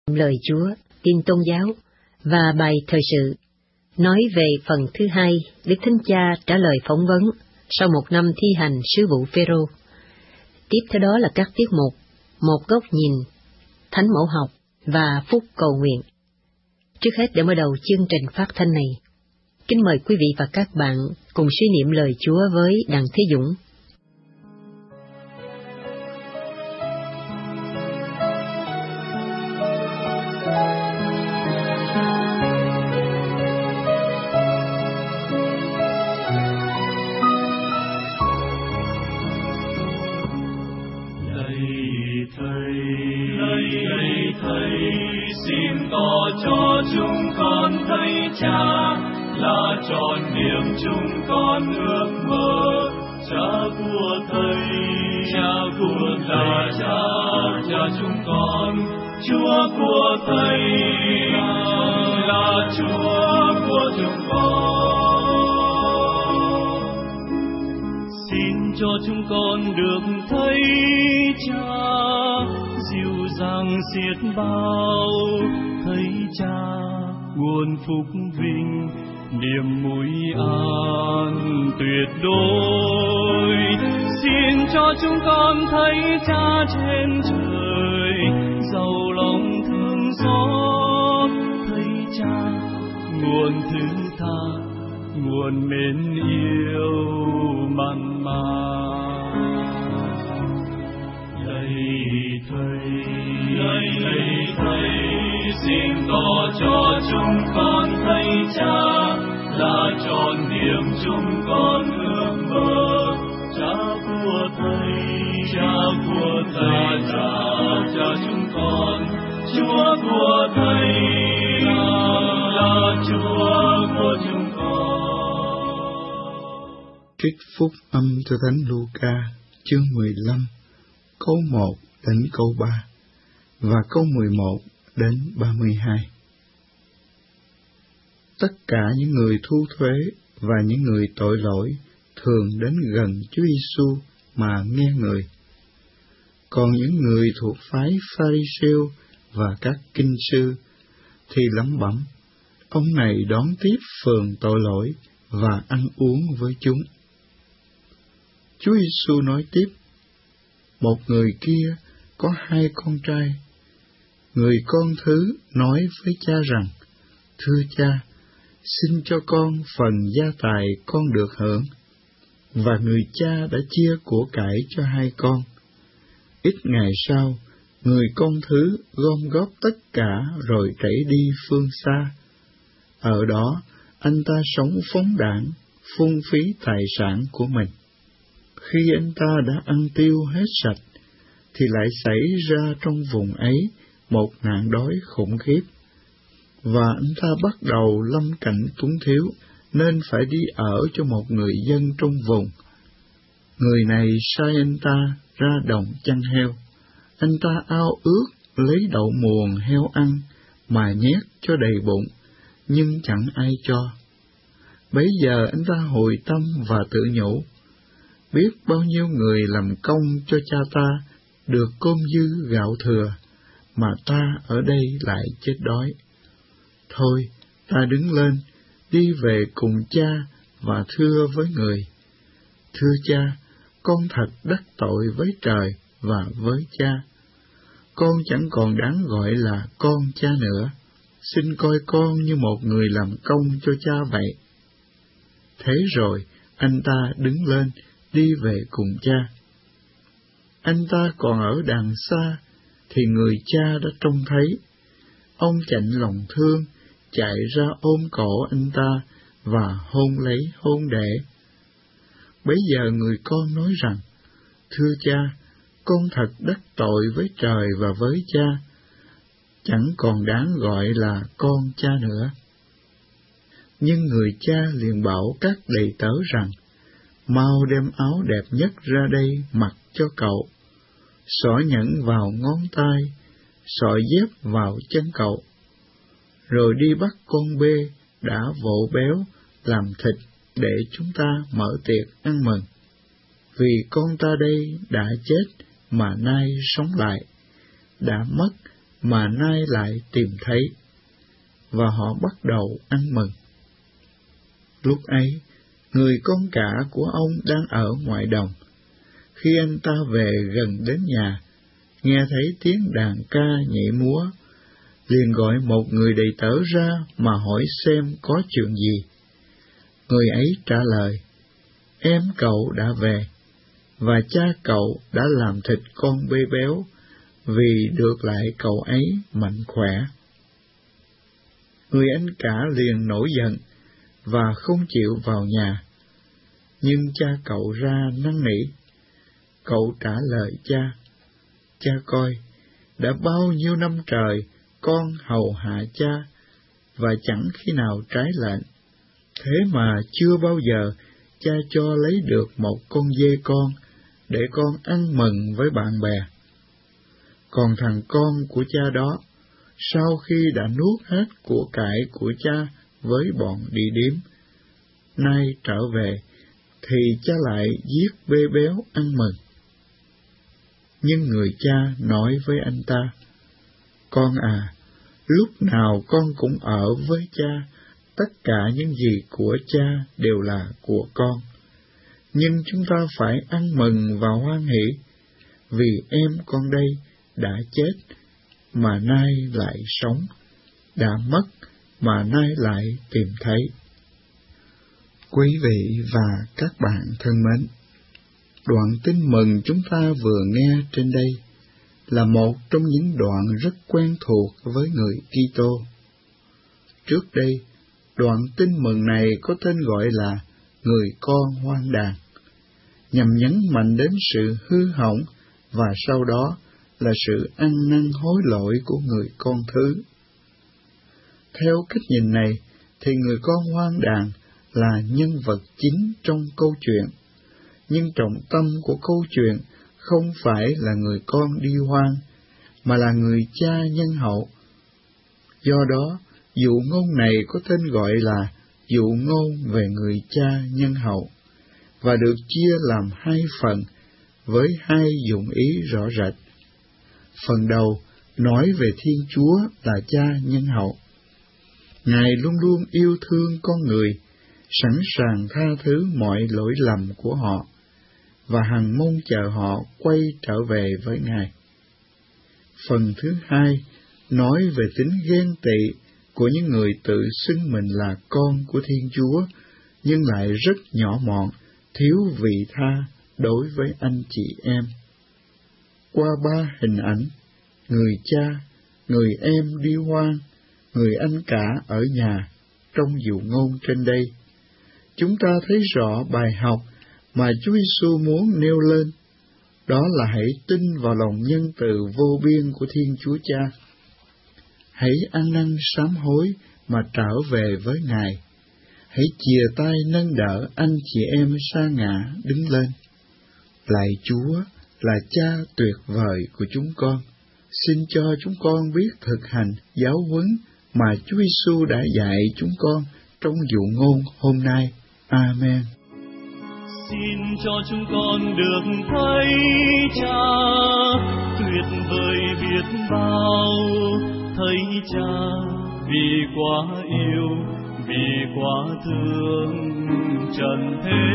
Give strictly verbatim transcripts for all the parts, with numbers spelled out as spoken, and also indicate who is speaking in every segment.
Speaker 1: Lời Chúa, tin tôn giáo và bài thời sự nói về phần thứ hai, Đức Thánh Cha trả lời phỏng vấn sau một năm thi hành sứ vụ Phêrô. Tiếp theo đó là các tiết mục Một góc nhìn, Thánh mẫu học và Phúc cầu nguyện. Trước hết, để mở đầu chương trình phát thanh này, kính mời quý vị và các bạn cùng suy niệm lời Chúa với Đặng Thế Dũng.
Speaker 2: Cho chúng con thấy Cha là tròn niềm chúng con ước mơ. Cha của Thầy, Cha của là Cha, Cha chúng con. Chúa của Thầy là Chúa của chúng con. Xin cho chúng con được thấy Cha dịu dàng xiết bao. Thấy Cha nguồn phúc vinh, niềm vui an tuyệt đối. Xin cho chúng con thấy Cha trên trời, giàu lòng thương xót. Thấy Cha nguồn thứ tha, nguồn mến yêu mặn mà. Lạy Thầy, lạy lạy Thầy, xin tỏ cho chúng con thấy Cha là tròn niềm chúng con ước mơ. Cha của Thầy, Cha của Thầy, Cha, Cha chúng con. Chúa của Thầy là Chúa của chúng con.
Speaker 3: Trích phúc âm cho Thánh Luca, chương mười lăm, câu một đến câu ba và câu mười một đến ba mươi hai. Tất cả những người thu thuế và những người tội lỗi thường đến gần Chúa Giêsu mà nghe người. Còn những người thuộc phái Pha-ri-siêu và các kinh sư thì lẩm bẩm: ông này đón tiếp phường tội lỗi và ăn uống với chúng. Chúa Giêsu nói tiếp: một người kia có hai con trai. Người con thứ nói với cha rằng: thưa cha, xin cho con phần gia tài con được hưởng. Và người cha đã chia của cải cho hai con. Ít ngày sau, người con thứ gom góp tất cả rồi chạy đi phương xa. Ở đó, anh ta sống phóng đãng, phung phí tài sản của mình. Khi anh ta đã ăn tiêu hết sạch, thì lại xảy ra trong vùng ấy một nạn đói khủng khiếp, và anh ta bắt đầu lâm cảnh túng thiếu, nên phải đi ở cho một người dân trong vùng. Người này sai anh ta ra đồng chăn heo. Anh ta ao ước lấy đậu muồng heo ăn, mà nhét cho đầy bụng, nhưng chẳng ai cho. Bấy giờ anh ta hồi tâm và tự nhủ: biết bao nhiêu người làm công cho cha ta được cơm dư gạo thừa, mà ta ở đây lại chết đói. Thôi, ta đứng lên, đi về cùng cha và thưa với người: thưa cha, con thật đắc tội với trời và với cha. Con chẳng còn đáng gọi là con cha nữa. Xin coi con như một người làm công cho cha vậy. Thế rồi, anh ta đứng lên, đi về cùng cha. Anh ta còn ở đàng xa, thì người cha đã trông thấy. Ông chạnh lòng thương, chạy ra ôm cổ anh ta và hôn lấy hôn để. Bấy giờ người con nói rằng: thưa cha, con thật đắc tội với trời và với cha, chẳng còn đáng gọi là con cha nữa. Nhưng người cha liền bảo các đầy tớ rằng: mau đem áo đẹp nhất ra đây mặc cho cậu, xỏ nhẫn vào ngón tay, xỏ dép vào chân cậu, rồi đi bắt con bê đã vỗ béo làm thịt để chúng ta mở tiệc ăn mừng. Vì con ta đây đã chết mà nay sống lại, đã mất mà nay lại tìm thấy, và họ bắt đầu ăn mừng. Lúc ấy, người con cả của ông đang ở ngoài đồng. Khi anh ta về gần đến nhà, nghe thấy tiếng đàn ca nhảy múa, liền gọi một người đầy tớ ra mà hỏi xem có chuyện gì. Người ấy trả lời, em cậu đã về, và cha cậu đã làm thịt con bê béo, vì được lại cậu ấy mạnh khỏe. Người anh cả liền nổi giận, và không chịu vào nhà. Nhưng cha cậu ra năn nỉ. Cậu trả lời cha, cha coi, đã bao nhiêu năm trời con hầu hạ cha, và chẳng khi nào trái lệnh. Thế mà chưa bao giờ cha cho lấy được một con dê con, để con ăn mừng với bạn bè. Còn thằng con của cha đó, sau khi đã nuốt hết của cải của cha với bọn đi điếm, nay trở về, thì cha lại giết bê béo ăn mừng. Nhưng người cha nói với anh ta, con à, lúc nào con cũng ở với cha, tất cả những gì của cha đều là của con. Nhưng chúng ta phải ăn mừng và hoan hỉ, vì em con đây đã chết, mà nay lại sống, đã mất, mà nay lại tìm thấy. Quý vị và các bạn thân mến, đoạn tin mừng chúng ta vừa nghe trên đây là một trong những đoạn rất quen thuộc với người Kitô. Trước đây, đoạn tin mừng này có tên gọi là người con hoang đàn, nhằm nhấn mạnh đến sự hư hỏng và sau đó là sự ăn năn hối lỗi của người con thứ. Theo cách nhìn này, thì người con hoang đàn là nhân vật chính trong câu chuyện, nhưng trọng tâm của câu chuyện không phải là người con đi hoang, mà là người cha nhân hậu. Do đó, dụ ngôn này có tên gọi là dụ ngôn về người cha nhân hậu, và được chia làm hai phần với hai dụng ý rõ rệt. Phần đầu nói về Thiên Chúa là cha nhân hậu. Ngài luôn luôn yêu thương con người, sẵn sàng tha thứ mọi lỗi lầm của họ, và hằng mong chờ họ quay trở về với Ngài. Phần thứ hai nói về tính ghen tị của những người tự xưng mình là con của Thiên Chúa, nhưng lại rất nhỏ mọn, thiếu vị tha đối với anh chị em. Qua ba hình ảnh, người cha, người em đi hoang, người anh cả ở nhà, trong dụ ngôn trên đây, chúng ta thấy rõ bài học mà Chúa Giêsu muốn nêu lên, đó là hãy tin vào lòng nhân từ vô biên của Thiên Chúa Cha. Hãy ăn năn sám hối mà trở về với Ngài. Hãy chìa tay nâng đỡ anh chị em sa ngã đứng lên. Lạy Chúa là Cha tuyệt vời của chúng con, xin cho chúng con biết thực hành giáo huấn mà Chúa Giêsu đã dạy chúng con trong dụ ngôn hôm nay. Amen.
Speaker 2: Xin cho chúng con được thấy Cha tuyệt vời biết bao, thấy Cha vì quá yêu, vì quá thương trần thế.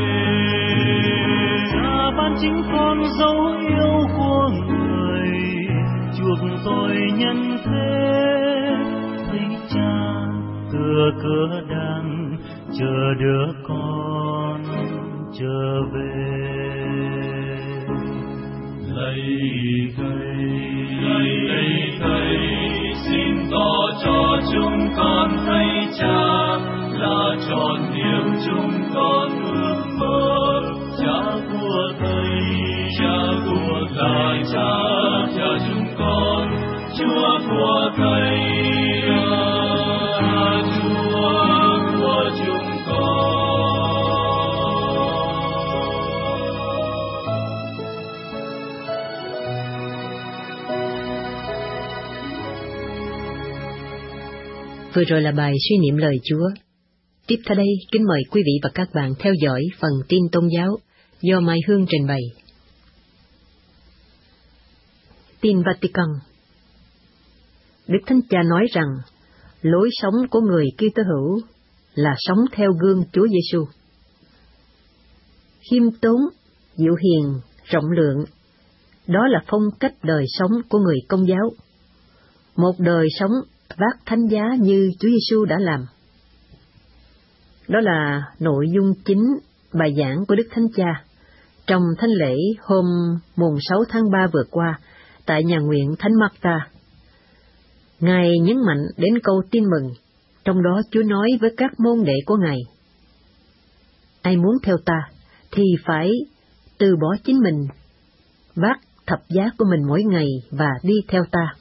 Speaker 2: Cha ban chính con dấu yêu của người, chuộc tội nhân thế. Thấy Cha tựa cửa đang chờ đứa con trở về. Lạy Thầy, lạy Thầy, xin tỏ cho chúng con thấy Cha là tròn niềm chúng con ước mơ. Cha của Thầy, Cha của là Cha, Cha chúng con, Chúa của Thầy, Chúa của chúng con.
Speaker 1: Vừa rồi là bài suy niệm lời Chúa. Tiếp theo đây, kính mời quý vị và các bạn theo dõi phần tin tôn giáo do Mai Hương trình bày. Tin Vatican. Đức Thánh Cha nói rằng lối sống của người Kitô hữu là sống theo gương Chúa Giêsu. Khiêm tốn, dịu hiền, rộng lượng, đó là phong cách đời sống của người Công giáo. Một đời sống vác thánh giá như Chúa Giêsu đã làm. Đó là nội dung chính bài giảng của Đức Thánh Cha trong thánh lễ hôm mùng sáu tháng ba vừa qua tại nhà nguyện Thánh Marta. Ngài nhấn mạnh đến câu tin mừng, trong đó Chúa nói với các môn đệ của Ngài: ai muốn theo ta thì phải từ bỏ chính mình, vác thập giá của mình mỗi ngày và đi theo ta.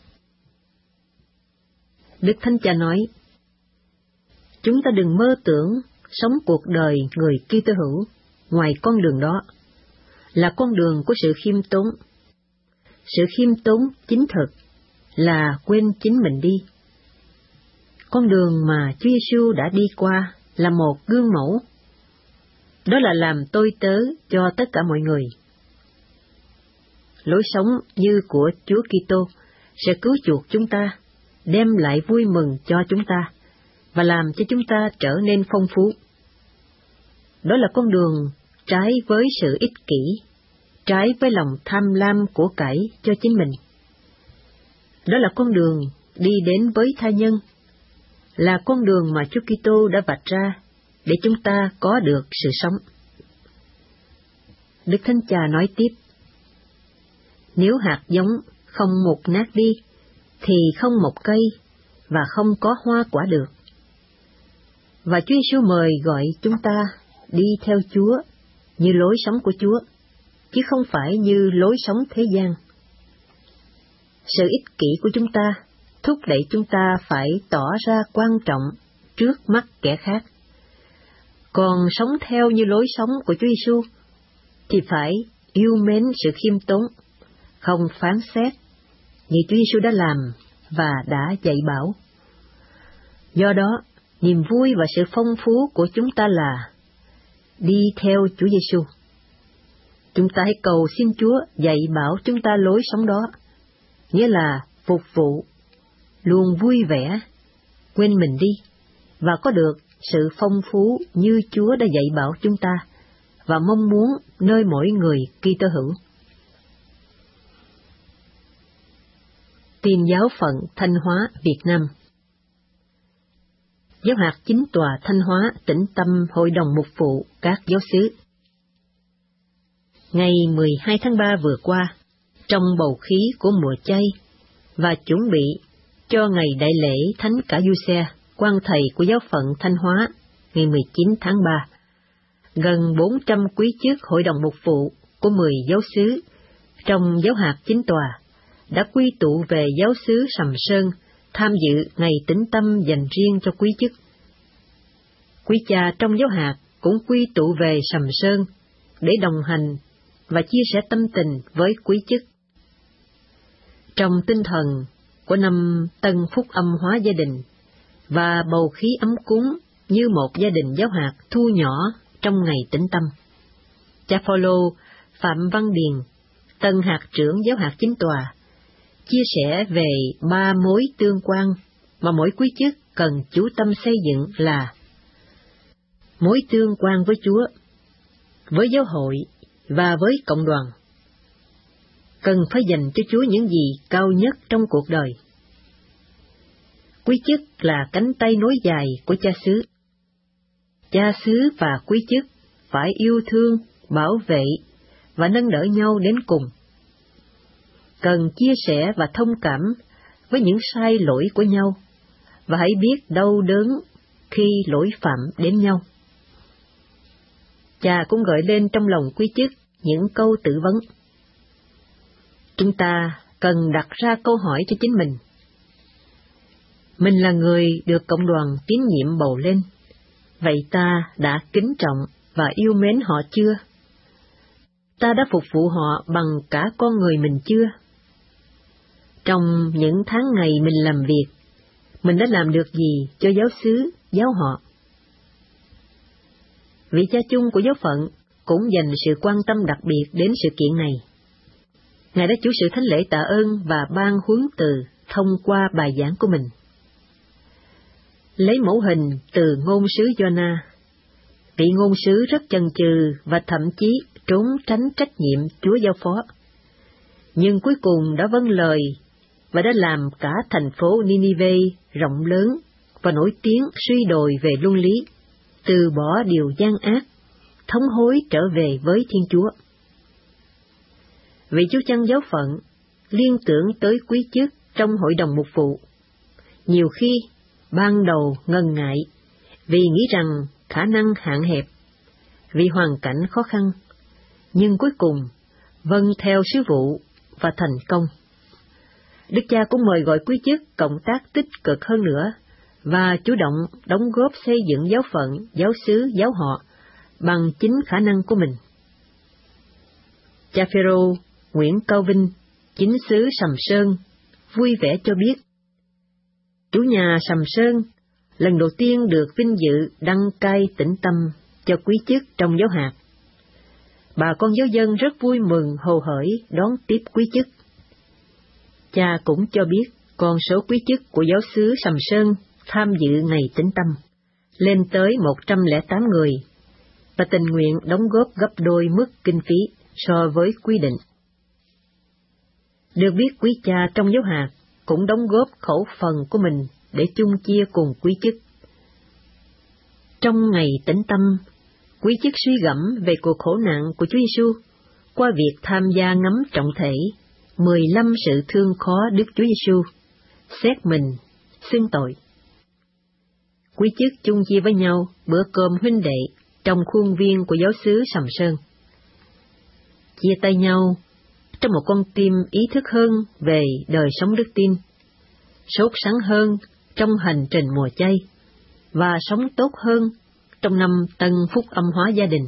Speaker 1: Đức Thánh Cha nói, chúng ta đừng mơ tưởng sống cuộc đời người Kitô hữu ngoài con đường đó, là con đường của sự khiêm tốn. Sự khiêm tốn chính thực là quên chính mình đi. Con đường mà Chúa Giêsu đã đi qua là một gương mẫu. Đó là làm tôi tớ cho tất cả mọi người. Lối sống như của Chúa Kitô sẽ cứu chuộc chúng ta, đem lại vui mừng cho chúng ta, và làm cho chúng ta trở nên phong phú. Đó là con đường trái với sự ích kỷ, trái với lòng tham lam của cải cho chính mình. Đó là con đường đi đến với tha nhân, là con đường mà Chúa Kitô đã vạch ra để chúng ta có được sự sống. Đức Thánh Cha nói tiếp, nếu hạt giống không mục nát đi, thì không mọc cây và không có hoa quả được. Và Chúa Giêsu mời gọi chúng ta đi theo Chúa như lối sống của Chúa, chứ không phải như lối sống thế gian. Sự ích kỷ của chúng ta thúc đẩy chúng ta phải tỏ ra quan trọng trước mắt kẻ khác. Còn sống theo như lối sống của Chúa Giêsu thì phải yêu mến sự khiêm tốn, không phán xét, như Chúa Giêsu đã làm và đã dạy bảo. Do đó, niềm vui và sự phong phú của chúng ta là đi theo Chúa Giêsu. Chúng ta hãy cầu xin Chúa dạy bảo chúng ta lối sống đó, nghĩa là phục vụ, luôn vui vẻ, quên mình đi, và có được sự phong phú như Chúa đã dạy bảo chúng ta, và mong muốn nơi mỗi người Kitô hữu. Tin giáo phận Thanh Hóa, Việt Nam. Giáo hạt Chính tòa Thanh Hóa tĩnh tâm Hội đồng Mục vụ các giáo xứ. Ngày mười hai tháng ba vừa qua, trong bầu khí của mùa chay và chuẩn bị cho ngày đại lễ Thánh Cả Giuse, quan thầy của giáo phận Thanh Hóa, ngày mười chín tháng ba, gần bốn trăm quý chức Hội đồng Mục vụ của mười giáo xứ trong giáo hạt Chính tòa đã quy tụ về giáo xứ Sầm Sơn tham dự ngày tĩnh tâm dành riêng cho quý chức. Quý cha trong giáo hạt cũng quy tụ về Sầm Sơn để đồng hành và chia sẻ tâm tình với quý chức. Trong tinh thần của năm Tân Phúc Âm hóa gia đình và bầu khí ấm cúng như một gia đình giáo hạt thu nhỏ trong ngày tĩnh tâm, cha Phaolô Phạm Văn Điền, tân hạt trưởng giáo hạt Chính tòa, chia sẻ về ba mối tương quan mà mỗi quý chức cần chú tâm xây dựng là mối tương quan với Chúa, với giáo hội và với cộng đoàn. Cần phải dành cho Chúa những gì cao nhất trong cuộc đời. Quý chức là cánh tay nối dài của cha xứ. Cha xứ và quý chức phải yêu thương, bảo vệ và nâng đỡ nhau đến cùng. Cần chia sẻ và thông cảm với những sai lỗi của nhau, và hãy biết đau đớn khi lỗi phạm đến nhau. Cha cũng gợi lên trong lòng quý chức những câu tự vấn. Chúng ta cần đặt ra câu hỏi cho chính mình. Mình là người được cộng đoàn tín nhiệm bầu lên, vậy ta đã kính trọng và yêu mến họ chưa? Ta đã phục vụ họ bằng cả con người mình chưa? Trong những tháng ngày mình làm việc, mình đã làm được gì cho giáo xứ, giáo họ? Vị cha chung của giáo phận cũng dành sự quan tâm đặc biệt đến sự kiện này. Ngài đã chủ sự thánh lễ tạ ơn và ban huấn từ thông qua bài giảng của mình. Lấy mẫu hình từ ngôn sứ Giô-na, vị ngôn sứ rất chần chừ và thậm chí trốn tránh trách nhiệm Chúa giao phó, nhưng cuối cùng đã vâng lời và đã làm cả thành phố Ninive rộng lớn và nổi tiếng suy đồi về luân lý, từ bỏ điều gian ác, thống hối trở về với Thiên Chúa. Vị chú chăn giáo phận liên tưởng tới quý chức trong hội đồng mục vụ. Nhiều khi, ban đầu ngần ngại, vì nghĩ rằng khả năng hạn hẹp, vì hoàn cảnh khó khăn, nhưng cuối cùng vâng theo sứ vụ và thành công. Đức cha cũng mời gọi quý chức cộng tác tích cực hơn nữa và chủ động đóng góp xây dựng giáo phận, giáo xứ, giáo họ bằng chính khả năng của mình. Cha Phêrô Nguyễn Cao Vinh, chính xứ Sầm Sơn, vui vẻ cho biết, chủ nhà Sầm Sơn lần đầu tiên được vinh dự đăng cai tĩnh tâm cho quý chức trong giáo hạt. Bà con giáo dân rất vui mừng hồ hởi đón tiếp quý chức. Cha cũng cho biết con số quý chức của giáo xứ Sầm Sơn tham dự ngày tĩnh tâm lên tới một trăm lẻ tám người và tình nguyện đóng góp gấp đôi mức kinh phí so với quy định. Được biết quý cha trong giáo hạt cũng đóng góp khẩu phần của mình để chung chia cùng quý chức. Trong ngày tĩnh tâm, quý chức suy gẫm về cuộc khổ nạn của Chúa Giêsu qua việc tham gia ngắm trọng thể mười lăm sự thương khó Đức Chúa Giêsu, xét mình, xưng tội. Quý chức chung chia với nhau bữa cơm huynh đệ trong khuôn viên của giáo xứ Sầm Sơn. Chia tay nhau trong một con tim ý thức hơn về đời sống đức tin, sốt sắng hơn trong hành trình mùa chay, và sống tốt hơn trong năm tân phúc âm hóa gia đình.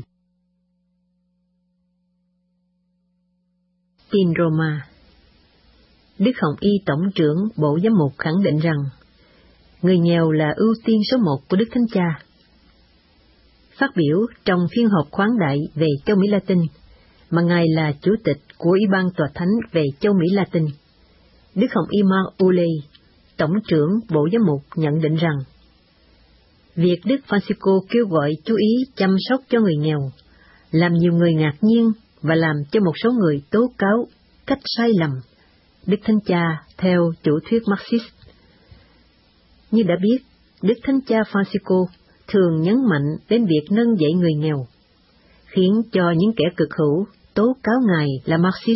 Speaker 1: Tin Roma. Đức Hồng Y Tổng trưởng Bộ Giám mục khẳng định rằng, người nghèo là ưu tiên số một của Đức Thánh Cha. Phát biểu trong phiên họp khoáng đại về châu Mỹ Latin, mà Ngài là Chủ tịch của Ủy ban Tòa Thánh về châu Mỹ Latin, Đức Hồng Y Mark Uley, Tổng trưởng Bộ Giám mục nhận định rằng, việc Đức Francisco kêu gọi chú ý chăm sóc cho người nghèo, làm nhiều người ngạc nhiên và làm cho một số người tố cáo cách sai lầm Đức Thánh Cha theo chủ thuyết Marxist. Như đã biết, Đức Thánh Cha Francisco thường nhấn mạnh đến việc nâng dậy người nghèo, khiến cho những kẻ cực hữu tố cáo Ngài là Marxist.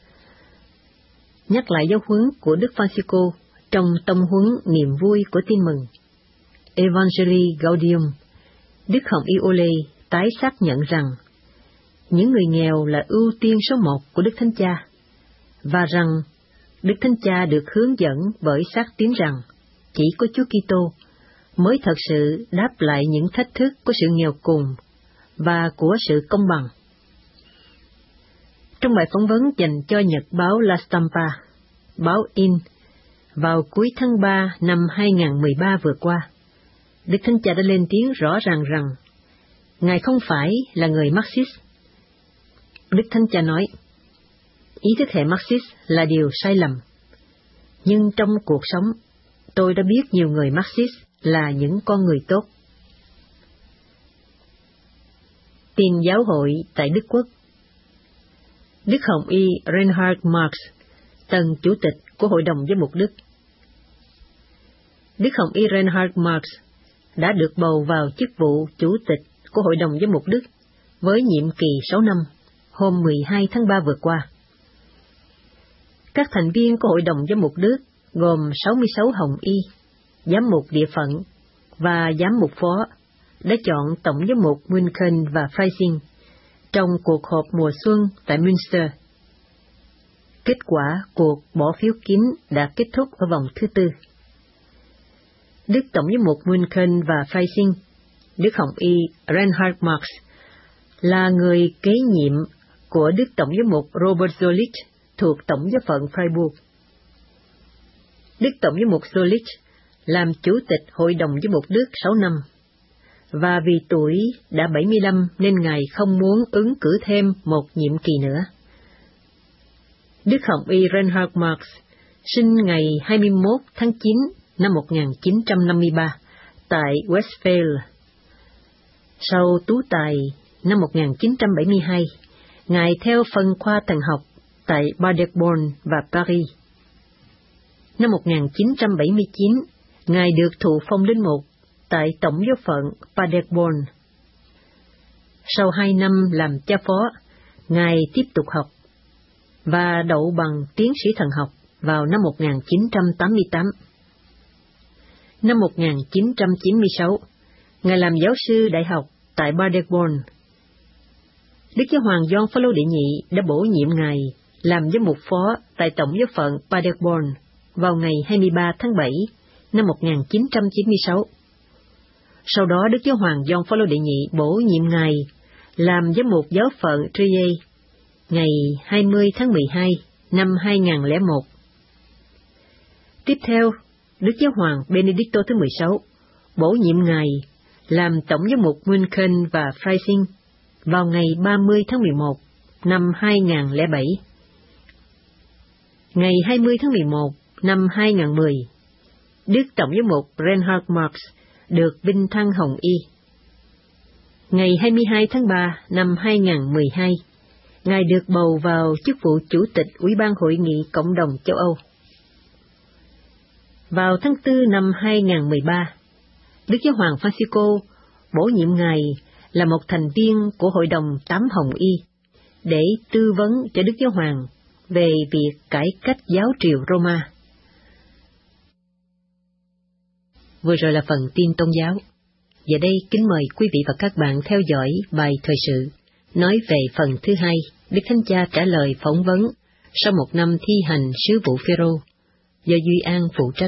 Speaker 1: Nhắc lại giáo huấn của Đức Francisco trong tông huấn niềm vui của tin mừng Evangelii Gaudium, Đức Hồng Y Uley tái xác nhận rằng những người nghèo là ưu tiên số một của Đức Thánh Cha, và rằng Đức Thánh Cha được hướng dẫn bởi xác tín rằng chỉ có Chúa Kitô mới thật sự đáp lại những thách thức của sự nghèo cùng và của sự công bằng. Trong bài phỏng vấn dành cho nhật báo La Stampa, báo in, vào cuối tháng ba năm hai nghìn không trăm mười ba vừa qua, Đức Thánh Cha đã lên tiếng rõ ràng rằng Ngài không phải là người Marxist. Đức Thánh Cha nói, ý thức hệ Marxist là điều sai lầm, nhưng trong cuộc sống, tôi đã biết nhiều người Marxist là những con người tốt. Tin giáo hội tại Đức Quốc. Đức Hồng Y Reinhard Marx, tân chủ tịch của Hội đồng Giám mục Đức. Đức Hồng Y Reinhard Marx đã được bầu vào chức vụ chủ tịch của Hội đồng Giám mục Đức với nhiệm kỳ sáu năm, hôm mười hai tháng ba vừa qua. Các thành viên của Hội đồng Giám mục Đức gồm sáu mươi sáu Hồng Y, giám mục địa phận và giám mục phó đã chọn Tổng giám mục München và Freising trong cuộc họp mùa xuân tại Münster. Kết quả cuộc bỏ phiếu kín đã kết thúc ở vòng thứ tư. Đức Tổng giám mục München và Freising, Đức Hồng Y Reinhard Marx, là người kế nhiệm của Đức Tổng giám mục Robert Zolich thuộc Tổng giáo phận Freiburg. Đức Tổng giám mục Zolich làm chủ tịch Hội đồng Giám mục Đức sáu năm, và vì tuổi đã bảy mươi lăm nên Ngài không muốn ứng cử thêm một nhiệm kỳ nữa. Đức Hồng Y Reinhard Marx sinh ngày hai mươi mốt tháng chín năm một nghìn chín trăm năm mươi ba tại Westphalia. Sau tú tài năm một nghìn chín trăm bảy mươi hai, Ngài theo phân khoa thần học tại Paderborn và Paris. Năm một nghìn chín trăm bảy mươi chín, Ngài được thụ phong linh mục tại Tổng giáo phận Paderborn. Sau hai năm làm cha phó, Ngài tiếp tục học và đậu bằng tiến sĩ thần học vào năm một nghìn chín trăm tám mươi tám. Năm một nghìn chín trăm chín mươi sáu, Ngài làm giáo sư đại học tại Paderborn. Đức Giáo hoàng Gioan Phaolô đệ nhị đã bổ nhiệm Ngài làm giám mục phó tại Tổng giáo phận Paderborn vào ngày hai mươi ba tháng bảy năm một nghìn chín trăm chín mươi sáu. Sau đó Đức Giáo hoàng Gioan Phaolô đệ nhị bổ nhiệm Ngài làm giám mục giáo phận Trier ngày hai mươi tháng mười hai năm hai nghìn lẻ một. Tiếp theo, Đức Giáo hoàng Benedicto thứ mười sáu bổ nhiệm Ngài làm tổng giám mục München và Freising vào ngày ba mươi tháng mười một năm hai nghìn lẻ bảy. Ngày hai mươi tháng mười một năm hai nghìn mười, Đức tổng giám mục Reinhard Marx được vinh thăng Hồng Y. Ngày hai mươi hai tháng ba năm hai nghìn mười hai, Ngài được bầu vào chức vụ Chủ tịch Ủy ban Hội nghị Cộng đồng châu Âu. Vào tháng tư năm hai nghìn mười ba, Đức Giáo hoàng Francisco bổ nhiệm Ngài là một thành viên của Hội đồng Tám Hồng Y để tư vấn cho Đức Giáo hoàng về việc cải cách giáo triều Roma. Vừa rồi là phần tin tôn giáo. Giờ đây kính mời quý vị và các bạn theo dõi bài thời sự nói về phần thứ hai, Đức Thánh Cha trả lời phỏng vấn sau một năm thi hành sứ vụ Phêrô, do Duy An phụ trách.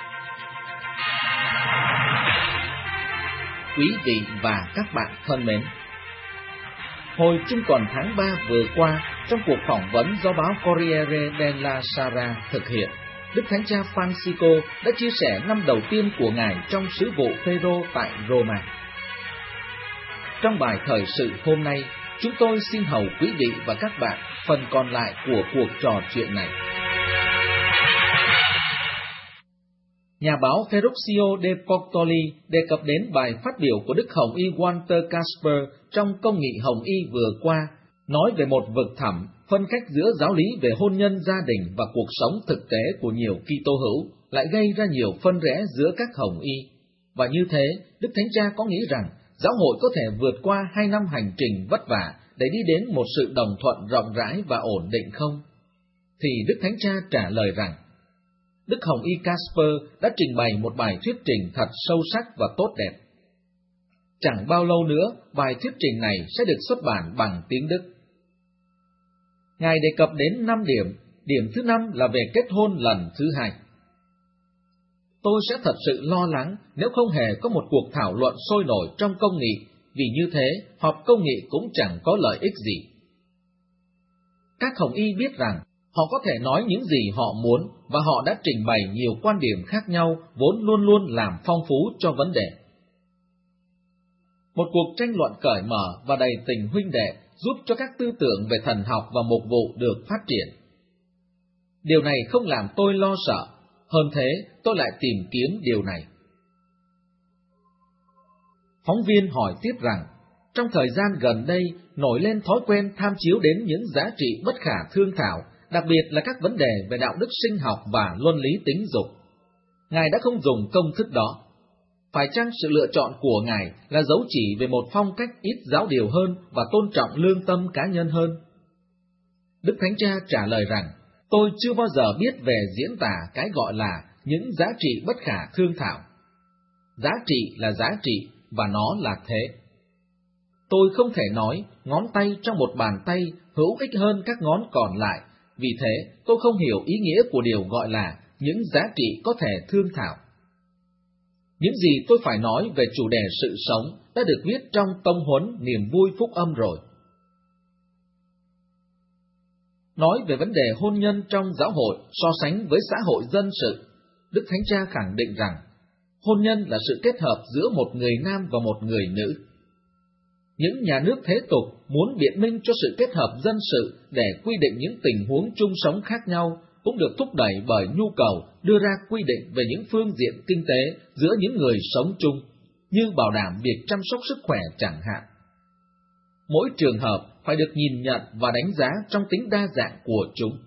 Speaker 4: Quý vị và các bạn thân mến, hồi trung tuần tháng ba vừa qua, trong cuộc phỏng vấn do báo Corriere della Sera thực hiện, Đức Thánh Cha Francisco đã chia sẻ năm đầu tiên của Ngài trong sứ vụ Phêrô tại Roma. Trong bài thời sự hôm nay, chúng tôi xin hầu quý vị và các bạn phần còn lại của cuộc trò chuyện này. Nhà báo Ferruccio de Portoli đề cập đến bài phát biểu của Đức Hồng Y Walter Kasper trong Công nghị Hồng Y vừa qua, nói về một vực thẳm phân cách giữa giáo lý về hôn nhân, gia đình và cuộc sống thực tế của nhiều Kitô hữu, lại gây ra nhiều phân rẽ giữa các Hồng Y. Và như thế, Đức Thánh Cha có nghĩ rằng giáo hội có thể vượt qua hai năm hành trình vất vả để đi đến một sự đồng thuận rộng rãi và ổn định không? Thì Đức Thánh Cha trả lời rằng, Đức Hồng Y Kasper đã trình bày một bài thuyết trình thật sâu sắc và tốt đẹp. Chẳng bao lâu nữa, bài thuyết trình này sẽ được xuất bản bằng tiếng Đức. Ngài đề cập đến năm điểm, điểm thứ năm là về kết hôn lần thứ hai. Tôi sẽ thật sự lo lắng nếu không hề có một cuộc thảo luận sôi nổi trong công nghị, vì như thế, họp công nghị cũng chẳng có lợi ích gì. Các Hồng Y biết rằng, họ có thể nói những gì họ muốn, và họ đã trình bày nhiều quan điểm khác nhau, vốn luôn luôn làm phong phú cho vấn đề. Một cuộc tranh luận cởi mở và đầy tình huynh đệ giúp cho các tư tưởng về thần học và mục vụ được phát triển. Điều này không làm tôi lo sợ, hơn thế tôi lại tìm kiếm điều này. Phóng viên hỏi tiếp rằng, trong thời gian gần đây nổi lên thói quen tham chiếu đến những giá trị bất khả thương thảo, đặc biệt là các vấn đề về đạo đức sinh học và luân lý tính dục. Ngài đã không dùng công thức đó. Phải chăng sự lựa chọn của Ngài là dấu chỉ về một phong cách ít giáo điều hơn và tôn trọng lương tâm cá nhân hơn? Đức Thánh Cha trả lời rằng, tôi chưa bao giờ biết về diễn tả cái gọi là những giá trị bất khả thương thảo. Giá trị là giá trị và nó là thế. Tôi không thể nói ngón tay trong một bàn tay hữu ích hơn các ngón còn lại, vì thế tôi không hiểu ý nghĩa của điều gọi là những giá trị có thể thương thảo. Những gì tôi phải nói về chủ đề sự sống đã được viết trong tông huấn niềm vui phúc âm rồi. Nói về vấn đề hôn nhân trong giáo hội so sánh với xã hội dân sự, Đức Thánh Cha khẳng định rằng, hôn nhân là sự kết hợp giữa một người nam và một người nữ. Những nhà nước thế tục muốn biện minh cho sự kết hợp dân sự để quy định những tình huống chung sống khác nhau, cũng được thúc đẩy bởi nhu cầu đưa ra quy định về những phương diện kinh tế giữa những người sống chung, như bảo đảm việc chăm sóc sức khỏe chẳng hạn. Mỗi trường hợp phải được nhìn nhận và đánh giá trong tính đa dạng của chúng.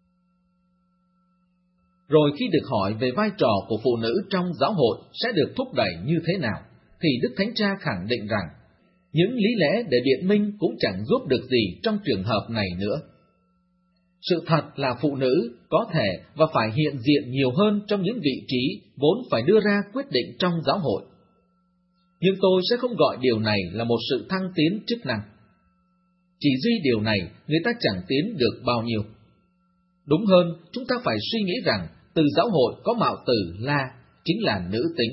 Speaker 4: Rồi khi được hỏi về vai trò của phụ nữ trong giáo hội sẽ được thúc đẩy như thế nào, thì Đức Thánh Cha khẳng định rằng, những lý lẽ để biện minh cũng chẳng giúp được gì trong trường hợp này nữa. Sự thật là phụ nữ có thể và phải hiện diện nhiều hơn trong những vị trí vốn phải đưa ra quyết định trong giáo hội. Nhưng tôi sẽ không gọi điều này là một sự thăng tiến chức năng. Chỉ duy điều này người ta chẳng tiến được bao nhiêu. Đúng hơn, chúng ta phải suy nghĩ rằng từ giáo hội có mạo tử La, chính là nữ tính.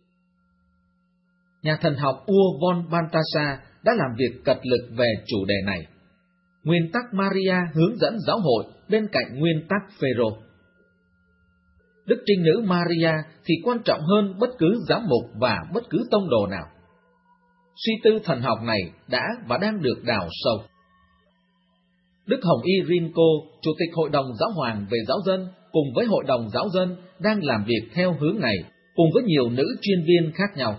Speaker 4: Nhà thần học Ur von Balthasar đã làm việc cật lực về chủ đề này. Nguyên tắc Maria hướng dẫn giáo hội bên cạnh nguyên tắc Phêrô. Đức Trinh Nữ Maria thì quan trọng hơn bất cứ giám mục và bất cứ tông đồ nào. Suy tư thần học này đã và đang được đào sâu. Đức Hồng Y Rinco, Chủ tịch Hội đồng Giáo hoàng về giáo dân, cùng với Hội đồng Giáo dân đang làm việc theo hướng này, cùng với nhiều nữ chuyên viên khác nhau.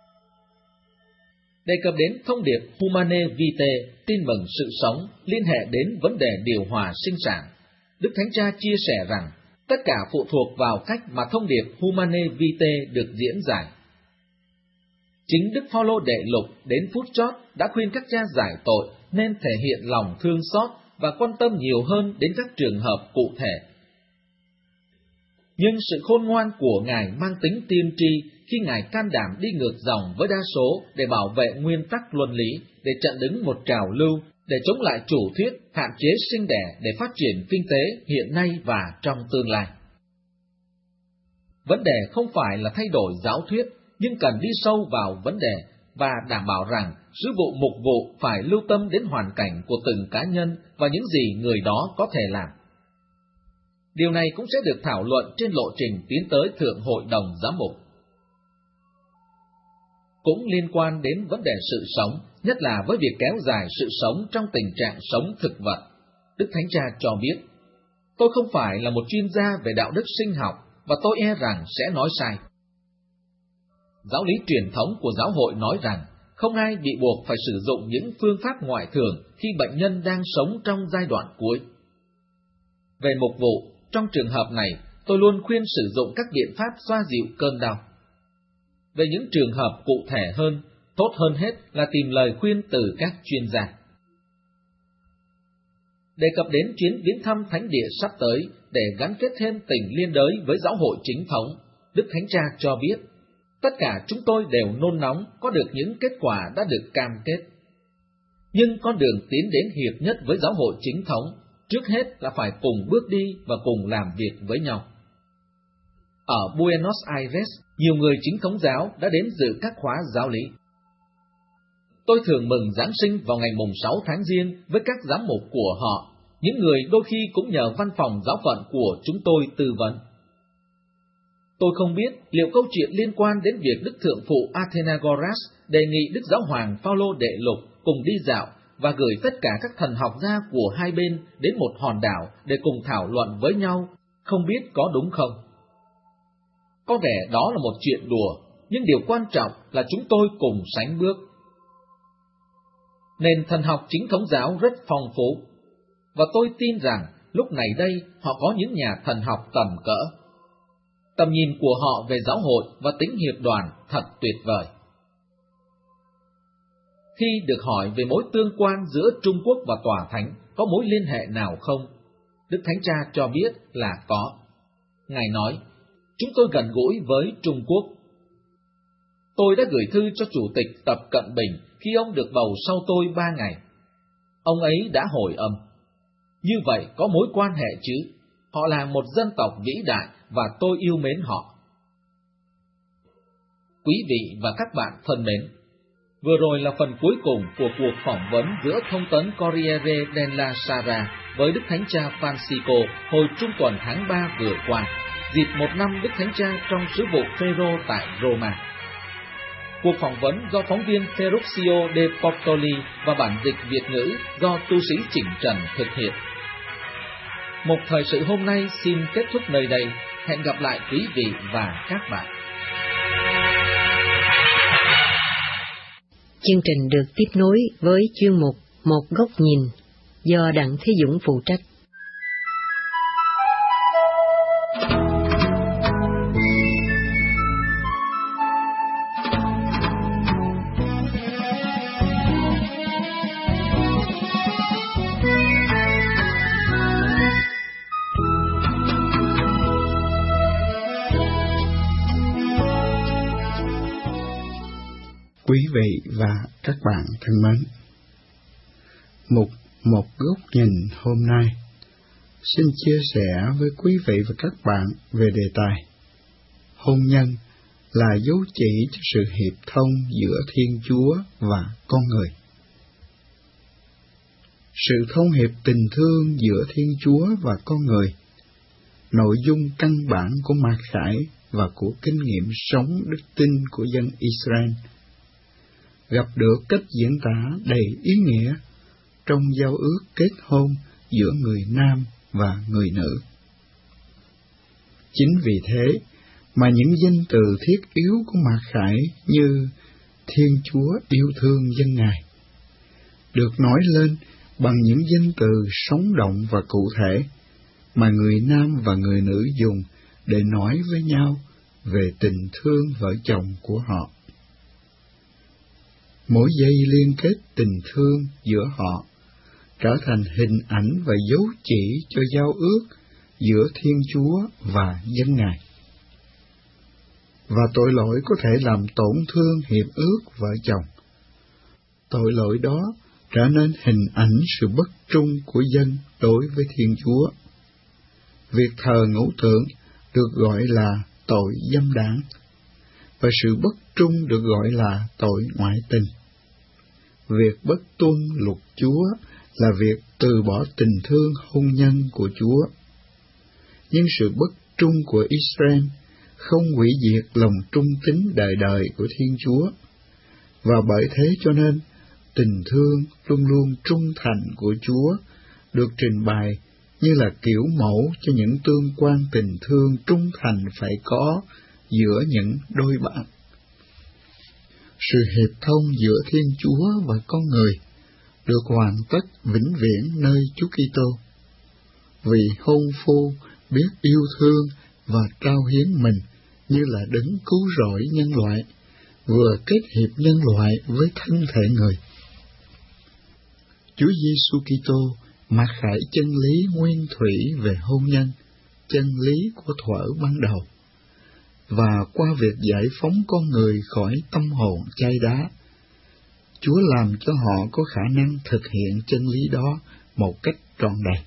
Speaker 4: Đề cập đến thông điệp Humanae Vitae, tin mừng sự sống, liên hệ đến vấn đề điều hòa sinh sản, Đức Thánh Cha chia sẻ rằng tất cả phụ thuộc vào cách mà thông điệp Humanae Vitae được diễn giải. Chính Đức Phaolô Đệ Lục đến phút chót đã khuyên các cha giải tội nên thể hiện lòng thương xót và quan tâm nhiều hơn đến các trường hợp cụ thể. Nhưng sự khôn ngoan của Ngài mang tính tiên tri khi Ngài can đảm đi ngược dòng với đa số để bảo vệ nguyên tắc luân lý, để chặn đứng một trào lưu, để chống lại chủ thuyết hạn chế sinh đẻ để phát triển kinh tế hiện nay và trong tương lai. Vấn đề không phải là thay đổi giáo thuyết, nhưng cần đi sâu vào vấn đề và đảm bảo rằng sứ vụ mục vụ phải lưu tâm đến hoàn cảnh của từng cá nhân và những gì người đó có thể làm. Điều này cũng sẽ được thảo luận trên lộ trình tiến tới Thượng Hội đồng Giám mục. Cũng liên quan đến vấn đề sự sống, nhất là với việc kéo dài sự sống trong tình trạng sống thực vật, Đức Thánh Cha cho biết, tôi không phải là một chuyên gia về đạo đức sinh học và tôi e rằng sẽ nói sai. Giáo lý truyền thống của giáo hội nói rằng không ai bị buộc phải sử dụng những phương pháp ngoại thường khi bệnh nhân đang sống trong giai đoạn cuối. Về mục vụ, trong trường hợp này, tôi luôn khuyên sử dụng các biện pháp xoa dịu cơn đau. Về những trường hợp cụ thể hơn, tốt hơn hết là tìm lời khuyên từ các chuyên gia. Đề cập đến chuyến viếng thăm thánh địa sắp tới để gắn kết thêm tình liên đới với giáo hội chính thống, Đức Thánh Cha cho biết, tất cả chúng tôi đều nôn nóng có được những kết quả đã được cam kết. Nhưng con đường tiến đến hiệp nhất với giáo hội chính thống, trước hết là phải cùng bước đi và cùng làm việc với nhau. Ở Buenos Aires, nhiều người chính thống giáo đã đến dự các khóa giáo lý. Tôi thường mừng Giáng sinh vào ngày mùng sáu tháng Giêng với các giám mục của họ, những người đôi khi cũng nhờ văn phòng giáo phận của chúng tôi tư vấn. Tôi không biết liệu câu chuyện liên quan đến việc Đức Thượng phụ Athenagoras đề nghị Đức Giáo hoàng Phaolô Đệ Lục cùng đi dạo và gửi tất cả các thần học gia của hai bên đến một hòn đảo để cùng thảo luận với nhau, không biết có đúng không? Có vẻ đó là một chuyện đùa, nhưng điều quan trọng là chúng tôi cùng sánh bước. Nền thần học chính thống giáo rất phong phú, và tôi tin rằng lúc này đây họ có những nhà thần học tầm cỡ. Tầm nhìn của họ về giáo hội và tính hiệp đoàn thật tuyệt vời. Khi được hỏi về mối tương quan giữa Trung Quốc và Tòa Thánh có mối liên hệ nào không, Đức Thánh Cha cho biết là có. Ngài nói, chúng tôi gần gũi với Trung Quốc. Tôi đã gửi thư cho Chủ tịch Tập Cận Bình khi ông được bầu sau tôi ba ngày. Ông ấy đã hồi âm. Như vậy có mối quan hệ chứ, họ là một dân tộc vĩ đại và tôi yêu mến họ. Quý vị và các bạn thân mến, vừa rồi là phần cuối cùng của cuộc phỏng vấn giữa thông tấn Corriere della Sera với Đức Thánh Cha Francisco hồi trung tuần tháng ba vừa qua, dịp một năm Đức Thánh Cha trong sứ vụ Phêrô tại Roma. Cuộc phỏng vấn do phóng viên Ferruccio De Portoli và bản dịch Việt ngữ do tu sĩ Chỉnh Trần thực hiện. Một thời sự hôm nay xin kết thúc nơi đây. Hẹn gặp lại quý vị và các bạn.
Speaker 1: Chương trình được tiếp nối với chuyên mục Một Góc Nhìn do Đặng Thế Dũng phụ trách.
Speaker 3: Quý vị và các bạn thân mến, mục Một Góc Nhìn hôm nay xin chia sẻ với quý vị và các bạn về đề tài hôn nhân là dấu chỉ cho sự hiệp thông giữa Thiên Chúa và con người. Sự thông hiệp tình thương giữa Thiên Chúa và con người, nội dung căn bản của mặc khải và của kinh nghiệm sống đức tin của dân Israel, gặp được cách diễn tả đầy ý nghĩa trong giao ước kết hôn giữa người nam và người nữ. Chính vì thế mà những danh từ thiết yếu của mặc khải như Thiên Chúa yêu thương dân Ngài được nói lên bằng những danh từ sống động và cụ thể mà người nam và người nữ dùng để nói với nhau về tình thương vợ chồng của họ. Mỗi dây liên kết tình thương giữa họ trở thành hình ảnh và dấu chỉ cho giao ước giữa Thiên Chúa và dân Ngài. Và tội lỗi có thể làm tổn thương hiệp ước vợ chồng. Tội lỗi đó trở nên hình ảnh sự bất trung của dân đối với Thiên Chúa. Việc thờ ngẫu tượng được gọi là tội dâm đảng, và sự bất trung được gọi là tội ngoại tình. Việc bất tuân luật Chúa là việc từ bỏ tình thương hôn nhân của Chúa. Nhưng sự bất trung của Israel không hủy diệt lòng trung tín đời đời của Thiên Chúa, và bởi thế cho nên tình thương luôn luôn trung thành của Chúa được trình bày như là kiểu mẫu cho những tương quan tình thương trung thành phải có giữa những đôi bạn. Sự hiệp thông giữa Thiên Chúa và con người được hoàn tất vĩnh viễn nơi Chúa Kitô. Vì hôn phu biết yêu thương và trao hiến mình như là đấng cứu rỗi nhân loại, vừa kết hiệp nhân loại với thân thể người. Chúa Giêsu Kitô mặc khải chân lý nguyên thủy về hôn nhân, chân lý của thuở ban đầu, và qua việc giải phóng con người khỏi tâm hồn chai đá, Chúa làm cho họ có khả năng thực hiện chân lý đó một cách trọn đầy.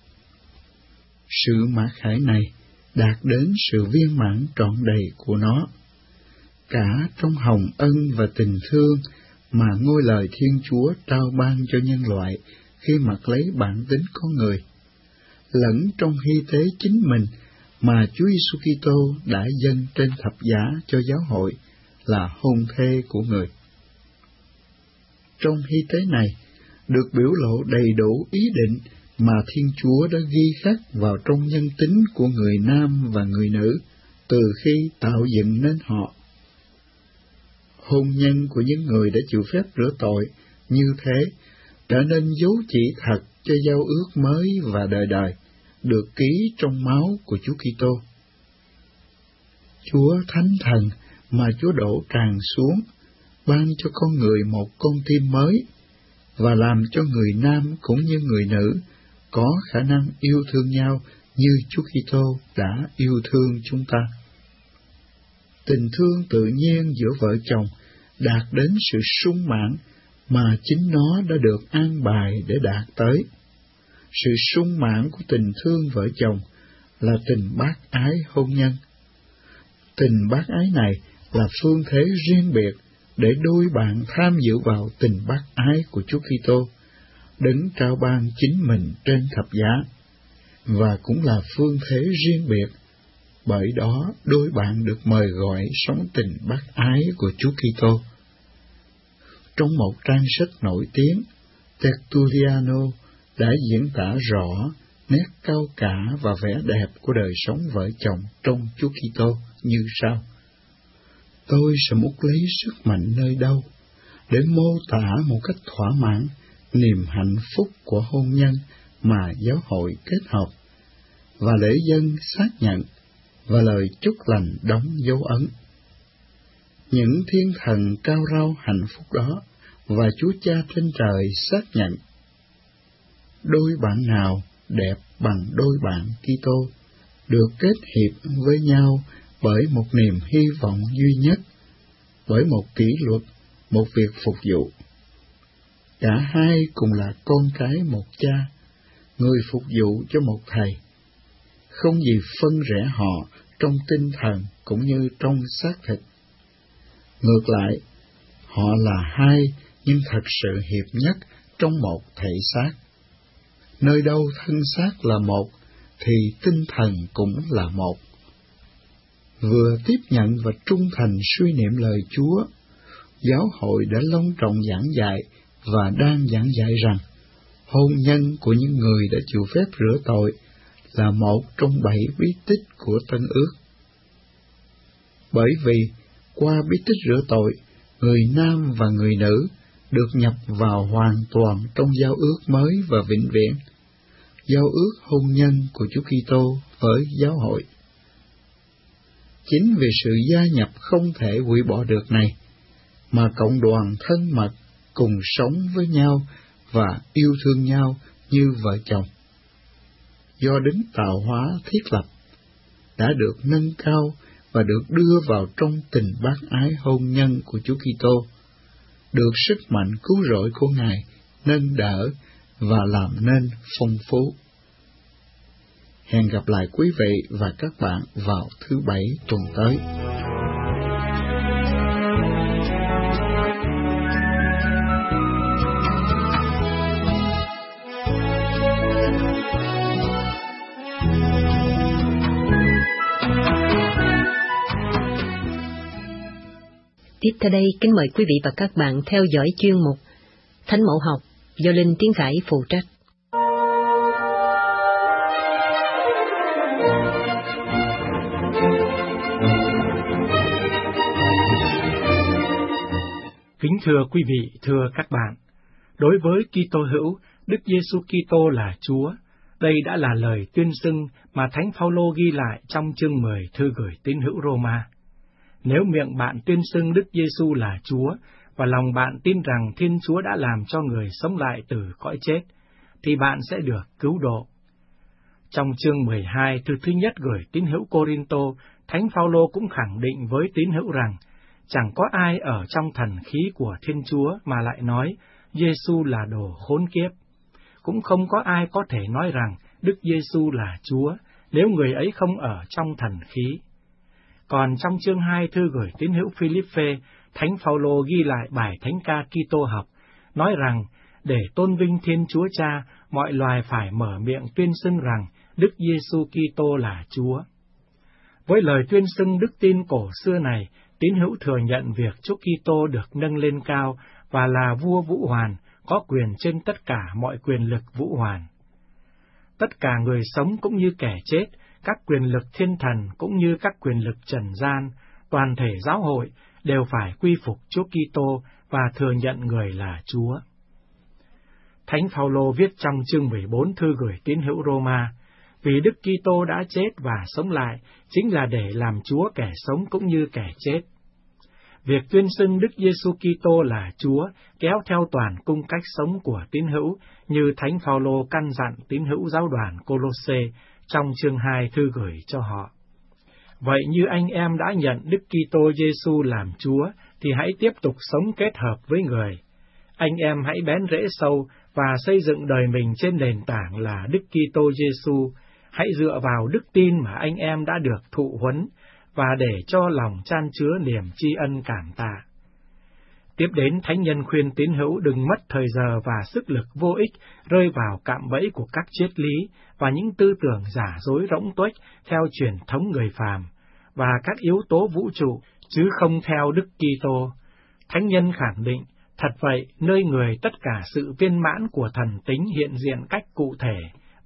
Speaker 3: Sự mặc khải này đạt đến sự viên mãn trọn đầy của nó, cả trong hồng ân và tình thương mà ngôi lời Thiên Chúa trao ban cho nhân loại khi mặc lấy bản tính con người, lẫn trong hy tế chính mình mà Chúa Giêsu Kitô đã dâng trên thập giá cho giáo hội là hôn thê của người. Trong hy tế này được biểu lộ đầy đủ ý định mà Thiên Chúa đã ghi khắc vào trong nhân tính của người nam và người nữ từ khi tạo dựng nên họ. Hôn nhân của những người đã chịu phép rửa tội như thế trở nên dấu chỉ thật cho giao ước mới và đời đời được ký trong máu của Chúa Kitô. Chúa Thánh Thần mà Chúa đổ tràn xuống, ban cho con người một con tim mới, và làm cho người nam cũng như người nữ có khả năng yêu thương nhau như Chúa Kitô đã yêu thương chúng ta. Tình thương tự nhiên giữa vợ chồng đạt đến sự sung mãn mà chính nó đã được an bài để đạt tới. Sự sung mãn của tình thương vợ chồng là tình bác ái hôn nhân. Tình bác ái này là phương thế riêng biệt để đôi bạn tham dự vào tình bác ái của Chúa Kitô, đấng trao ban chính mình trên thập giá, và cũng là phương thế riêng biệt, bởi đó đôi bạn được mời gọi sống tình bác ái của Chúa Kitô. Trong một trang sách nổi tiếng, Tertulliano đã diễn tả rõ nét cao cả và vẻ đẹp của đời sống vợ chồng trong Chúa Kitô như sau. Tôi sẽ múc lấy sức mạnh nơi đâu để mô tả một cách thỏa mãn niềm hạnh phúc của hôn nhân mà giáo hội kết hợp, và lễ dân xác nhận, và lời chúc lành đóng dấu ấn. Những thiên thần cao rao hạnh phúc đó, và Chúa Cha trên trời xác nhận. Đôi bạn nào đẹp bằng đôi bạn Kitô, được kết hiệp với nhau bởi một niềm hy vọng duy nhất, bởi một kỷ luật, một việc phục vụ. Cả hai cùng là con cái một cha, người phục vụ cho một thầy. Không gì phân rẽ họ trong tinh thần cũng như trong xác thịt. Ngược lại, họ là hai nhưng thật sự hiệp nhất trong một thể xác. Nơi đâu thân xác là một, thì tinh thần cũng là một. Vừa tiếp nhận và trung thành suy niệm lời Chúa, giáo hội đã long trọng giảng dạy và đang giảng dạy rằng hôn nhân của những người đã chịu phép rửa tội là một trong bảy bí tích của Tân Ước. Bởi vì qua bí tích rửa tội, người nam và người nữ được nhập vào hoàn toàn trong giao ước mới và vĩnh viễn, giao ước hôn nhân của Chúa Kitô với giáo hội. Chính vì sự gia nhập không thể hủy bỏ được này, mà cộng đoàn thân mật cùng sống với nhau và yêu thương nhau như vợ chồng, do đấng tạo hóa thiết lập, đã được nâng cao và được đưa vào trong tình bác ái hôn nhân của Chúa Kitô, được sức mạnh cứu rỗi của Ngài nâng đỡ và làm nên phong phú. Hẹn gặp lại quý vị và các bạn vào thứ Bảy tuần tới.
Speaker 1: Tiếp theo đây, kính mời quý vị và các bạn theo dõi chuyên mục Thánh Mẫu Học do Linh Tiến Khải phụ trách.
Speaker 5: Kính thưa quý vị, thưa các bạn, đối với Kitô hữu, Đức Giêsu Kitô là Chúa. Đây đã là lời tuyên xưng mà Thánh Phaolô ghi lại trong chương mười thư gửi tín hữu Roma. Nếu miệng bạn tuyên xưng Đức Giêsu là Chúa và lòng bạn tin rằng Thiên Chúa đã làm cho người sống lại từ cõi chết, thì bạn sẽ được cứu độ. Trong chương mười hai, thư thứ nhất gửi tín hữu Cô-rin-tô, Thánh Phaolô cũng khẳng định với tín hữu rằng chẳng có ai ở trong thần khí của Thiên Chúa mà lại nói Giêsu là đồ khốn kiếp. Cũng không có ai có thể nói rằng Đức Giêsu là Chúa nếu người ấy không ở trong thần khí. Còn trong chương hai thư gửi tín hữu Philippe, Thánh Phaolô ghi lại bài thánh ca Kitô học, nói rằng để tôn vinh Thiên Chúa Cha, mọi loài phải mở miệng tuyên xưng rằng Đức Giêsu Kitô là Chúa. Với lời tuyên xưng đức tin cổ xưa này, tín hữu thừa nhận việc Chúa Kitô được nâng lên cao và là vua Vũ Hoàn, có quyền trên tất cả mọi quyền lực Vũ Hoàn. Tất cả người sống cũng như kẻ chết, các quyền lực thiên thần cũng như các quyền lực trần gian, toàn thể giáo hội đều phải quy phục Chúa Kitô và thừa nhận người là Chúa. Thánh Phaolô viết trong chương mười bốn thư gửi tín hữu Roma, vì Đức Kitô đã chết và sống lại chính là để làm Chúa kẻ sống cũng như kẻ chết. Việc tuyên xưng Đức Giêsu Kitô là Chúa kéo theo toàn cung cách sống của tín hữu, như Thánh Phaolô căn dặn tín hữu giáo đoàn Cô-lô-sê trong chương hai thư gửi cho họ. Vậy như anh em đã nhận Đức Kitô Giêsu làm Chúa, thì hãy tiếp tục sống kết hợp với người. Anh em hãy bén rễ sâu và xây dựng đời mình trên nền tảng là Đức Kitô Giêsu. Hãy dựa vào đức tin mà anh em đã được thụ huấn, và để cho lòng chan chứa niềm tri ân cảm tạ. Tiếp đến, thánh nhân khuyên tín hữu đừng mất thời giờ và sức lực vô ích rơi vào cạm bẫy của các triết lý và những tư tưởng giả dối rỗng tuếch theo truyền thống người phàm và các yếu tố vũ trụ, chứ không theo Đức Kitô. Thánh nhân khẳng định, thật vậy, nơi người tất cả sự viên mãn của thần tính hiện diện cách cụ thể,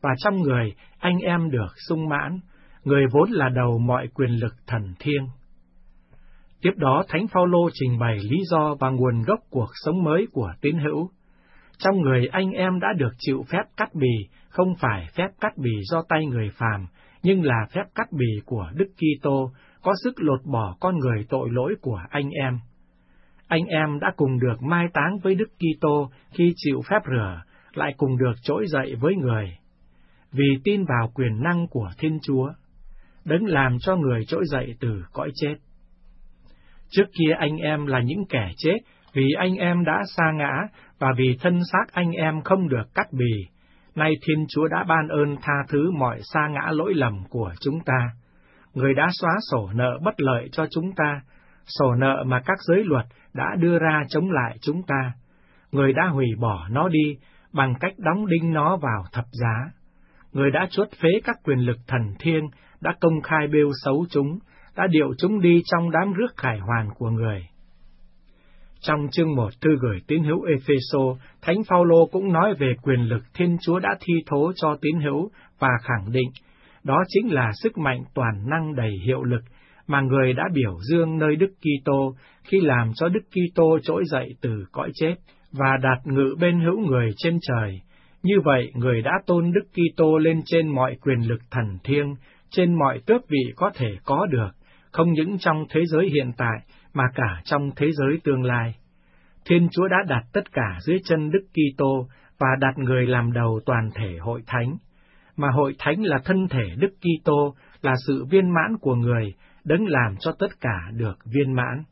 Speaker 5: và trong người anh em được sung mãn, người vốn là đầu mọi quyền lực thần thiêng. Tiếp đó, Thánh Phaolô trình bày lý do và nguồn gốc cuộc sống mới của tín hữu. Trong người anh em đã được chịu phép cắt bì, không phải phép cắt bì do tay người phàm, nhưng là phép cắt bì của Đức Kitô, có sức lột bỏ con người tội lỗi của anh em. Anh em đã cùng được mai táng với Đức Kitô khi chịu phép rửa, lại cùng được trỗi dậy với người, vì tin vào quyền năng của Thiên Chúa, Đấng làm cho người trỗi dậy từ cõi chết. Trước kia anh em là những kẻ chết, vì anh em đã sa ngã, và vì thân xác anh em không được cắt bì. Nay Thiên Chúa đã ban ơn tha thứ mọi sa ngã lỗi lầm của chúng ta. Người đã xóa sổ nợ bất lợi cho chúng ta, sổ nợ mà các giới luật đã đưa ra chống lại chúng ta. Người đã hủy bỏ nó đi bằng cách đóng đinh nó vào thập giá. Người đã chuất phế các quyền lực thần thiêng, đã công khai bêu xấu chúng, đã điệu chúng đi trong đám rước khải hoàn của người. Trong chương một thư gửi tín hữu Ê-phê-sô, Thánh Phaolô cũng nói về quyền lực Thiên Chúa đã thi thố cho tín hữu và khẳng định, đó chính là sức mạnh toàn năng đầy hiệu lực mà người đã biểu dương nơi Đức Kitô khi làm cho Đức Kitô trỗi dậy từ cõi chết và đặt ngự bên hữu người trên trời. Như vậy, người đã tôn Đức Kitô lên trên mọi quyền lực thần thiêng, trên mọi tước vị có thể có được, không những trong thế giới hiện tại, mà cả trong thế giới tương lai. Thiên Chúa đã đặt tất cả dưới chân Đức Kitô và đặt người làm đầu toàn thể hội thánh, mà hội thánh là thân thể Đức Kitô, là sự viên mãn của người, Đấng làm cho tất cả được viên mãn.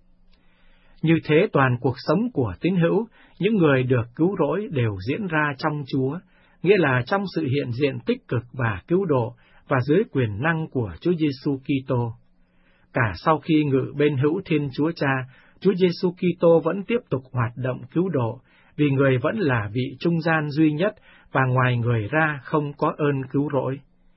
Speaker 5: Như thế toàn cuộc sống của tín hữu, những người được cứu rỗi đều diễn ra trong Chúa, nghĩa là trong sự hiện diện tích cực và cứu độ, và dưới quyền năng của Chúa Giêsu Kitô. Cả sau khi ngự bên hữu Thiên Chúa Cha, Chúa Giêsu Kitô vẫn tiếp tục hoạt động cứu độ, vì người vẫn là vị trung gian duy nhất, và ngoài người ra không có ơn cứu rỗi.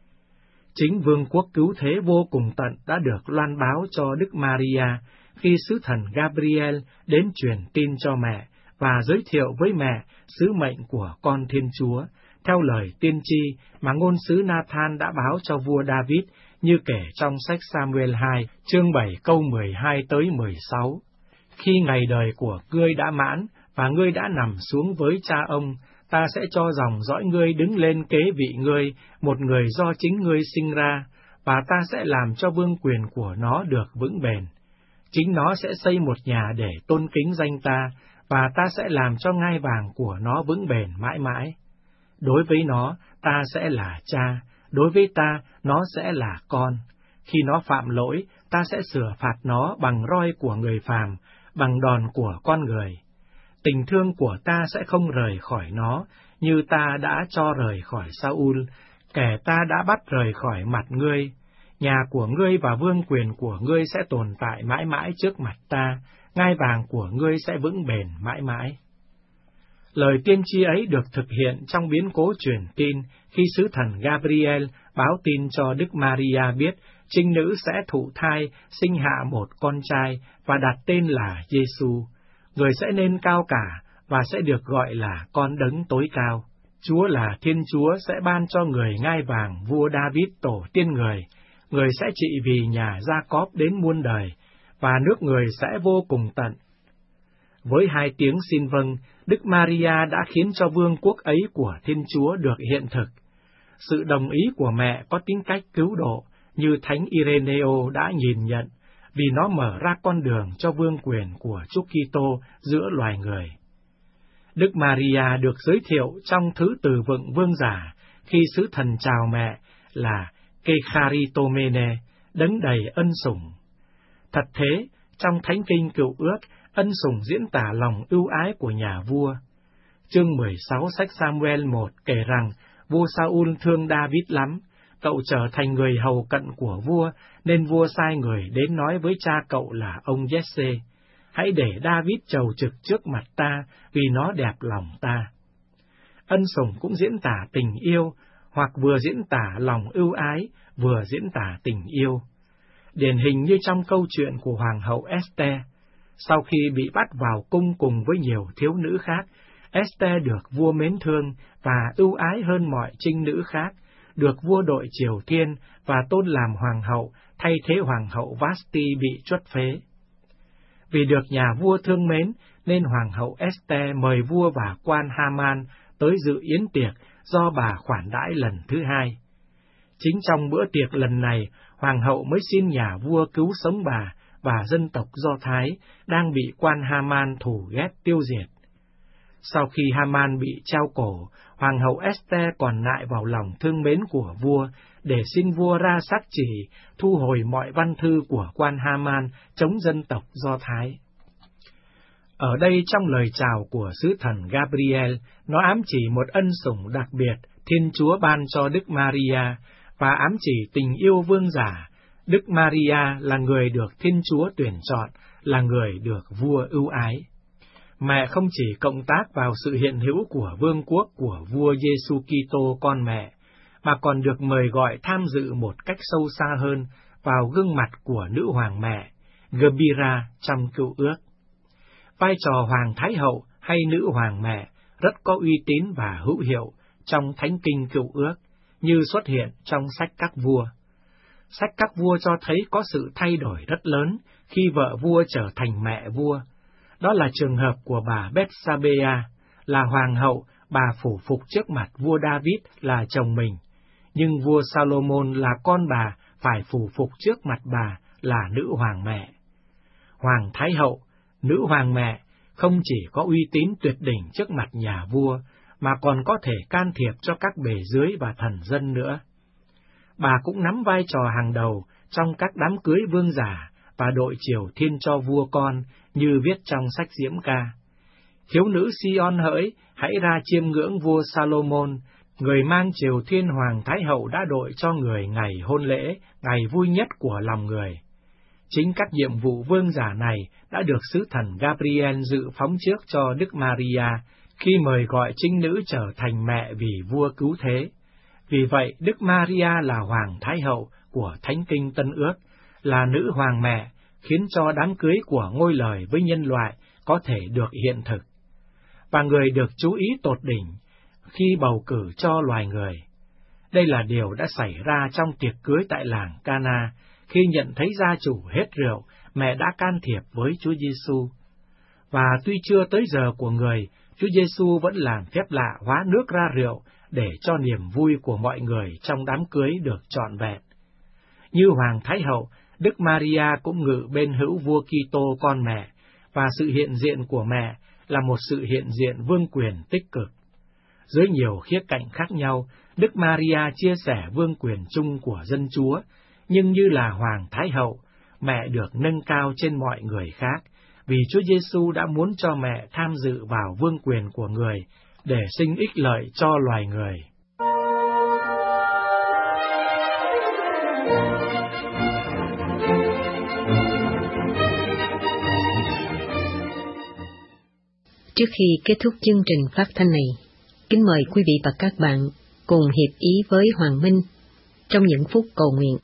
Speaker 5: Chính vương quốc cứu thế vô cùng tận đã được loan báo cho Đức Maria khi sứ thần Gabriel đến truyền tin cho mẹ và giới thiệu với mẹ sứ mệnh của con Thiên Chúa, theo lời tiên tri mà ngôn sứ Nathan đã báo cho vua David, như kể trong sách Samuel hai, chương bảy câu mười hai tới mười sáu. Khi ngày đời của ngươi đã mãn, và ngươi đã nằm xuống với cha ông, ta sẽ cho dòng dõi ngươi đứng lên kế vị ngươi, một người do chính ngươi sinh ra, và ta sẽ làm cho vương quyền của nó được vững bền. Chính nó sẽ xây một nhà để tôn kính danh ta, và ta sẽ làm cho ngai vàng của nó vững bền mãi mãi. Đối với nó, ta sẽ là cha, đối với ta, nó sẽ là con. Khi nó phạm lỗi, ta sẽ sửa phạt nó bằng roi của người phàm, bằng đòn của con người. Tình thương của ta sẽ không rời khỏi nó, như ta đã cho rời khỏi Saul, kẻ ta đã bắt rời khỏi mặt ngươi. Nhà của ngươi và vương quyền của ngươi sẽ tồn tại mãi mãi trước mặt ta, ngai vàng của ngươi sẽ vững bền mãi mãi. Lời tiên tri ấy được thực hiện trong biến cố truyền tin khi sứ thần Gabriel báo tin cho Đức Maria biết trinh nữ sẽ thụ thai, sinh hạ một con trai và đặt tên là Giêsu. Người sẽ nên cao cả và sẽ được gọi là con đấng tối cao. Chúa là Thiên Chúa sẽ ban cho người ngai vàng vua David tổ tiên người. Người sẽ trị vì nhà Gia-cóp đến muôn đời, và nước người sẽ vô cùng tận. Với hai tiếng xin vâng, Đức Maria đã khiến cho vương quốc ấy của Thiên Chúa được hiện thực. Sự đồng ý của mẹ có tính cách cứu độ, như Thánh Ireneo đã nhìn nhận, vì nó mở ra con đường cho vương quyền của Chúa Kitô giữa loài người. Đức Maria được giới thiệu trong thứ từ vựng vương giả khi sứ thần chào mẹ là Kecharitomene, đấng đầy ân sủng. Thật thế, trong Thánh Kinh Cựu Ước, ân sủng diễn tả lòng ưu ái của nhà vua. Chương mười sáu sách Samuel một kể rằng vua Saul thương David lắm, cậu trở thành người hầu cận của vua, nên vua sai người đến nói với cha cậu là ông Giê-xê, hãy để David chầu trực trước mặt ta, vì nó đẹp lòng ta. Ân sủng cũng diễn tả tình yêu, hoặc vừa diễn tả lòng ưu ái, vừa diễn tả tình yêu. Điển hình như trong câu chuyện của Hoàng hậu Esther, sau khi bị bắt vào cung cùng với nhiều thiếu nữ khác, Êstê được vua mến thương và ưu ái hơn mọi trinh nữ khác, được vua đội triều thiên và tôn làm hoàng hậu thay thế hoàng hậu Vashti bị truất phế. Vì được nhà vua thương mến nên hoàng hậu Êstê mời vua và quan Haman tới dự yến tiệc do bà khoản đãi lần thứ hai. Chính trong bữa tiệc lần này, hoàng hậu mới xin nhà vua cứu sống bà và dân tộc Do Thái đang bị quan Haman thù ghét tiêu diệt. Sau khi Haman bị treo cổ, hoàng hậu Êstê còn nại vào lòng thương mến của vua để xin vua ra sắc chỉ thu hồi mọi văn thư của quan Haman chống dân tộc Do Thái. Ở đây trong lời chào của sứ thần Gabriel, nó ám chỉ một ân sủng đặc biệt Thiên Chúa ban cho Đức Maria và ám chỉ tình yêu vương giả. Đức Maria là người được Thiên Chúa tuyển chọn, là người được vua ưu ái. Mẹ không chỉ cộng tác vào sự hiện hữu của vương quốc của vua Giêsu Kitô con mẹ, mà còn được mời gọi tham dự một cách sâu xa hơn vào gương mặt của nữ hoàng mẹ, Gebira trong Cựu Ước. Vai trò hoàng thái hậu hay nữ hoàng mẹ rất có uy tín và hữu hiệu trong Thánh Kinh Cựu Ước, như xuất hiện trong sách Các Vua. Sách Các Vua cho thấy có sự thay đổi rất lớn khi vợ vua trở thành mẹ vua. Đó là trường hợp của bà Bethsabea, là hoàng hậu, bà phủ phục trước mặt vua David là chồng mình, nhưng vua Salomon là con bà phải phủ phục trước mặt bà là nữ hoàng mẹ. Hoàng thái hậu, nữ hoàng mẹ không chỉ có uy tín tuyệt đỉnh trước mặt nhà vua, mà còn có thể can thiệp cho các bề dưới và thần dân nữa. Bà cũng nắm vai trò hàng đầu trong các đám cưới vương giả và đội triều thiên cho vua con, như viết trong sách Diễm Ca. Thiếu nữ Sion hỡi, hãy ra chiêm ngưỡng vua Salomon, người mang triều thiên hoàng thái hậu đã đội cho người ngày hôn lễ, ngày vui nhất của lòng người. Chính các nhiệm vụ vương giả này đã được sứ thần Gabriel dự phóng trước cho Đức Maria khi mời gọi trinh nữ trở thành mẹ vì vua cứu thế. Vì vậy, Đức Maria là hoàng thái hậu của Thánh Kinh Tân Ước, là nữ hoàng mẹ, khiến cho đám cưới của ngôi lời với nhân loại có thể được hiện thực. Và người được chú ý tột đỉnh khi bầu cử cho loài người. Đây là điều đã xảy ra trong tiệc cưới tại làng Cana, khi nhận thấy gia chủ hết rượu, mẹ đã can thiệp với Chúa Giêsu. Và tuy chưa tới giờ của người, Chúa Giêsu vẫn làm phép lạ hóa nước ra rượu để cho niềm vui của mọi người trong đám cưới được trọn vẹn. Như hoàng thái hậu, Đức Maria cũng ngự bên hữu vua Kitô con mẹ, và sự hiện diện của mẹ là một sự hiện diện vương quyền tích cực. Dưới nhiều khía cạnh khác nhau, Đức Maria chia sẻ vương quyền chung của dân Chúa, nhưng như là hoàng thái hậu, mẹ được nâng cao trên mọi người khác, vì Chúa Giêsu đã muốn cho mẹ tham dự vào vương quyền của người để sinh ích lợi cho loài người.
Speaker 1: Trước khi kết thúc chương trình phát thanh này, kính mời quý vị và các bạn cùng hiệp ý với Hoàng Minh trong những phút cầu nguyện.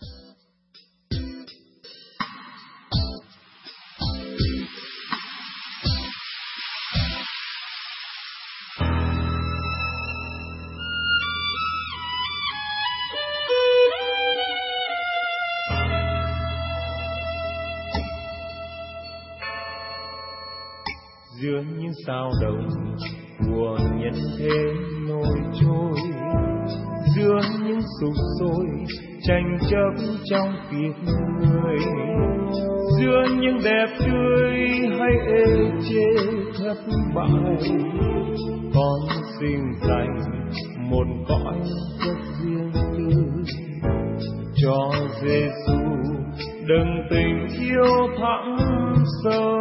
Speaker 2: Giữa những sao động của nhân thế nổi trôi, giữa những sục sôi tranh chấp trong kiếp người, giữa những đẹp tươi hay ê chê thất bại, con xin dành một cõi rất riêng tư cho Giêsu, đừng tình yêu thẳm sâu.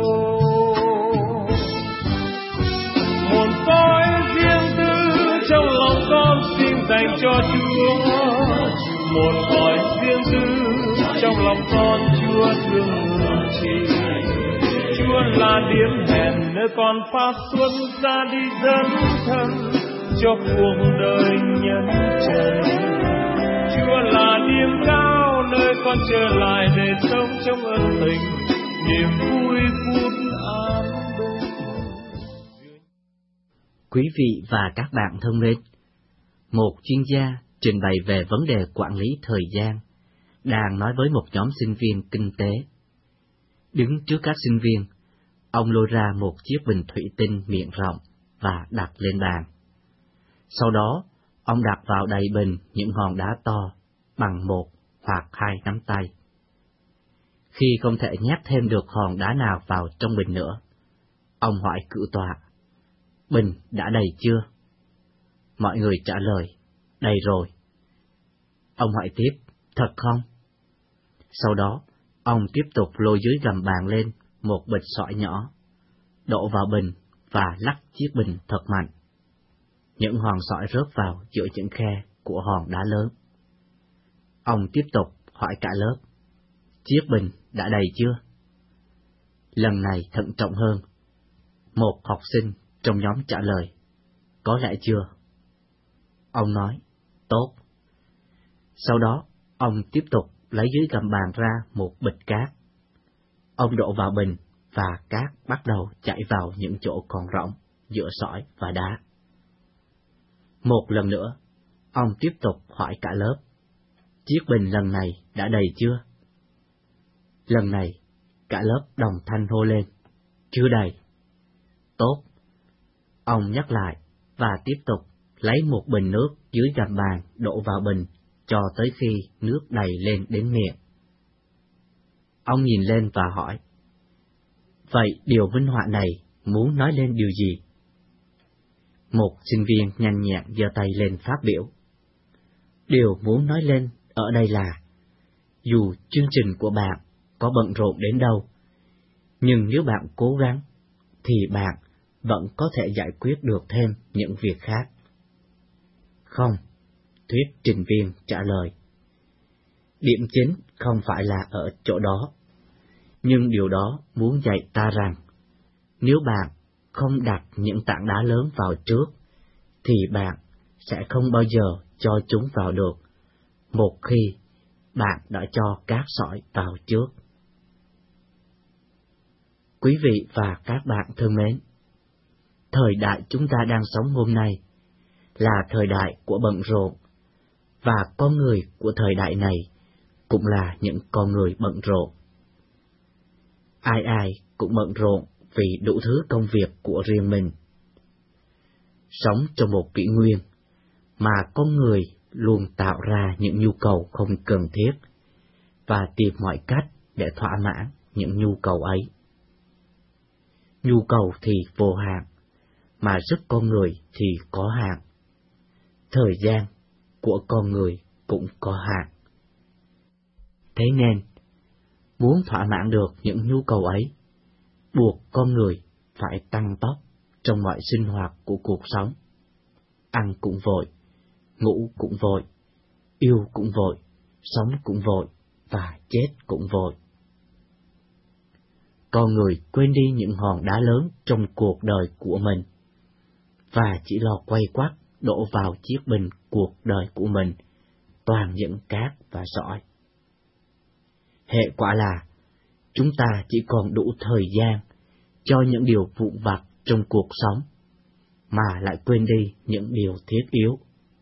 Speaker 2: Một cõi riêng tư trong lòng con xin dành cho Chúa, một cõi riêng tư trong lòng con Chúa thương chỉ. Chúa là điểm hẹn nơi con phát xuất ra đi dấn thân cho cuộc đời nhân trần. Chúa là điểm cao nơi con trở lại để sống trong ân tình, niềm vui phút an bình.
Speaker 6: Quý vị và các bạn thân mến, một chuyên gia trình bày về vấn đề quản lý thời gian đang nói với một nhóm sinh viên kinh tế. Đứng trước các sinh viên, ông lôi ra một chiếc bình thủy tinh miệng rộng và đặt lên bàn. Sau đó, ông đặt vào đầy bình những hòn đá to bằng một hoặc hai nắm tay. Khi không thể nhét thêm được hòn đá nào vào trong bình nữa, ông hỏi cử tọa: "Bình đã đầy chưa?" Mọi người trả lời: "Đầy rồi." Ông hỏi tiếp: "Thật không?" Sau đó, ông tiếp tục lôi dưới gầm bàn lên một bịch sỏi nhỏ, đổ vào bình và lắc chiếc bình thật mạnh. Những hòn sỏi rớt vào giữa những khe của hòn đá lớn. Ông tiếp tục hỏi cả lớp: "Chiếc bình đã đầy chưa?" Lần này thận trọng hơn. Một học sinh trong nhóm trả lời: "Có lẽ chưa." Ông nói: "Tốt." Sau đó, ông tiếp tục lấy dưới gầm bàn ra một bịch cát. Ông đổ vào bình và cát bắt đầu chảy vào những chỗ còn rỗng giữa sỏi và đá. Một lần nữa, ông tiếp tục hỏi cả lớp: "Chiếc bình lần này đã đầy chưa?" Lần này, cả lớp đồng thanh hô lên: "Chưa đầy." "Tốt." Ông nhắc lại và tiếp tục lấy một bình nước dưới gầm bàn đổ vào bình cho tới khi nước đầy lên đến miệng. Ông nhìn lên và hỏi: "Vậy điều minh họa này muốn nói lên điều gì?" Một sinh viên nhanh nhẹn giơ tay lên phát biểu: "Điều muốn nói lên ở đây là, dù chương trình của bạn có bận rộn đến đâu, nhưng nếu bạn cố gắng, thì bạn vẫn có thể giải quyết được thêm những việc khác." "Không," thuyết trình viên trả lời. "Điểm chính không phải là ở chỗ đó, nhưng điều đó muốn dạy ta rằng, nếu bạn không đặt những tảng đá lớn vào trước, thì bạn sẽ không bao giờ cho chúng vào được, một khi bạn đã cho cát sỏi vào trước." Quý vị và các bạn thân mến, thời đại chúng ta đang sống hôm nay là thời đại của bận rộn, và con người của thời đại này cũng là những con người bận rộn. Ai ai cũng bận rộn vì đủ thứ công việc của riêng mình. Sống trong một kỷ nguyên mà con người luôn tạo ra những nhu cầu không cần thiết và tìm mọi cách để thỏa mãn những nhu cầu ấy. Nhu cầu thì vô hạn, mà sức con người thì có hạn. Thời gian của con người cũng có hạn. Thế nên, muốn thỏa mãn được những nhu cầu ấy, buộc con người phải tăng tốc trong mọi sinh hoạt của cuộc sống. Ăn cũng vội, ngủ cũng vội, yêu cũng vội, sống cũng vội, và chết cũng vội. Con người quên đi những hòn đá lớn trong cuộc đời của mình, và chỉ lo quay quắt đổ vào chiếc bình cuộc đời của mình toàn những cát và sỏi. Hệ quả là, chúng ta chỉ còn đủ thời gian cho những điều vụn vặt trong cuộc sống, mà lại quên đi những điều thiết yếu.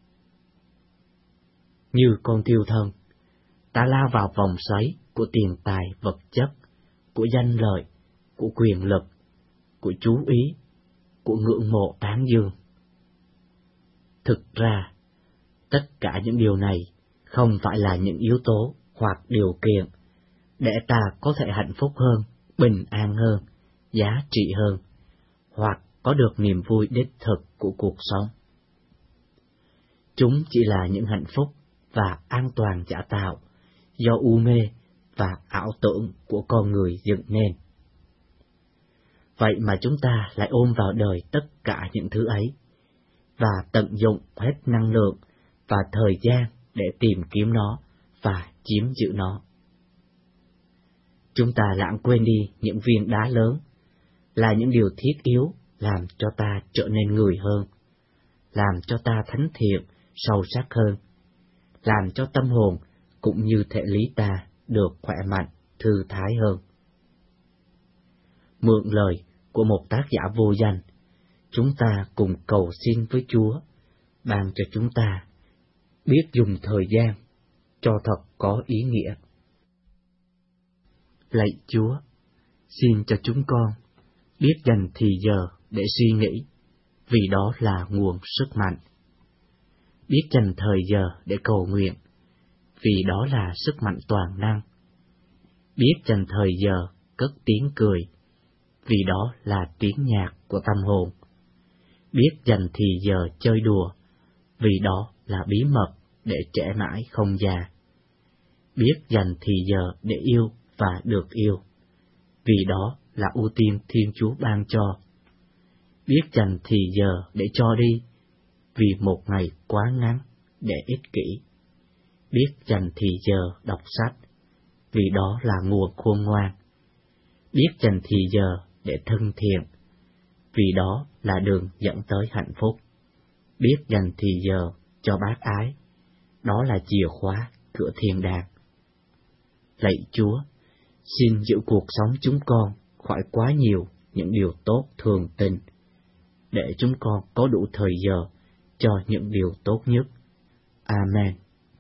Speaker 6: Như con thiêu thân, ta lao vào vòng xoáy của tiền tài vật chất, của danh lợi, của quyền lực, của chú ý, của ngưỡng mộ tán dương. Thực ra, tất cả những điều này không phải là những yếu tố hoặc điều kiện để ta có thể hạnh phúc hơn, bình an hơn, giá trị hơn, hoặc có được niềm vui đích thực của cuộc sống. Chúng chỉ là những hạnh phúc và an toàn giả tạo do u mê và ảo tưởng của con người dựng nên. Vậy mà chúng ta lại ôm vào đời tất cả những thứ ấy, và tận dụng hết năng lượng và thời gian để tìm kiếm nó và chiếm giữ nó. Chúng ta lãng quên đi những viên đá lớn, là những điều thiết yếu làm cho ta trở nên người hơn, làm cho ta thánh thiện, sâu sắc hơn, làm cho tâm hồn cũng như thể lý ta được khỏe mạnh, thư thái hơn. Mượn lời của một tác giả vô danh, chúng ta cùng cầu xin với Chúa, ban cho chúng ta biết dùng thời gian cho thật có ý nghĩa. Lạy Chúa, xin cho chúng con biết dành thì giờ để suy nghĩ, vì đó là nguồn sức mạnh. Biết dành thời giờ để cầu nguyện, vì đó là sức mạnh toàn năng. Biết dành thời giờ cất tiếng cười, vì đó là tiếng nhạc của tâm hồn. Biết dành thì giờ chơi đùa, vì đó là bí mật để trẻ mãi không già. Biết dành thì giờ để yêu và được yêu, vì đó là ưu tiên Thiên Chúa ban cho. Biết dành thì giờ để cho đi, vì một ngày quá ngắn để ích kỷ. Biết dành thì giờ đọc sách, vì đó là nguồn khôn ngoan. Biết dành thì giờ để thân thiện, vì đó là đường dẫn tới hạnh phúc. Biết dành thì giờ cho bác ái, đó là chìa khóa cửa thiên đàng. Lạy Chúa, xin giữ cuộc sống chúng con khỏi quá nhiều những điều tốt thường tình, để chúng con có đủ thời giờ cho những điều tốt nhất. Amen.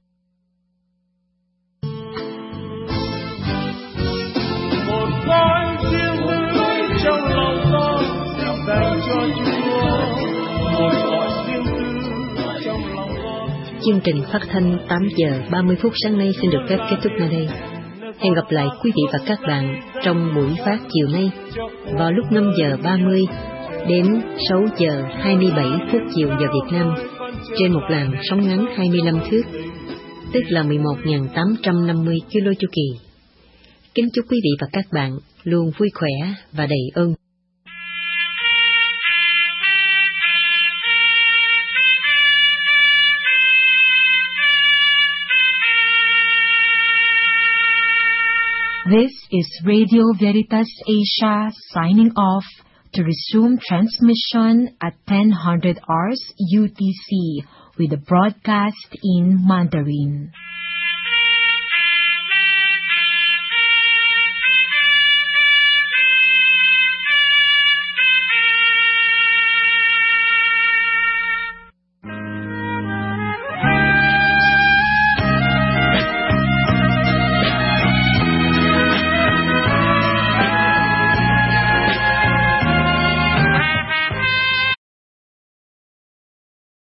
Speaker 2: Một gói riêng tư trong lòng con dành cho Chúa, một gói riêng tư trong lòng con.
Speaker 1: Chương trình phát thanh tám giờ ba mươi phút sáng nay xin được phép kết thúc nơi đây. Hẹn gặp lại quý vị và các bạn trong buổi phát chiều nay vào lúc năm giờ ba mươi đến sáu giờ hai mươi bảy phút chiều giờ Việt Nam trên một làn sóng ngắn hai mươi lăm thước, tức là mười một nghìn tám trăm năm mươi ki lô chu kỳ. Kính chúc quý vị và các bạn luôn vui khỏe và đầy ơn.
Speaker 7: This is Radio Veritas Asia signing off to resume transmission at ten hundred hours U T C with the broadcast in Mandarin.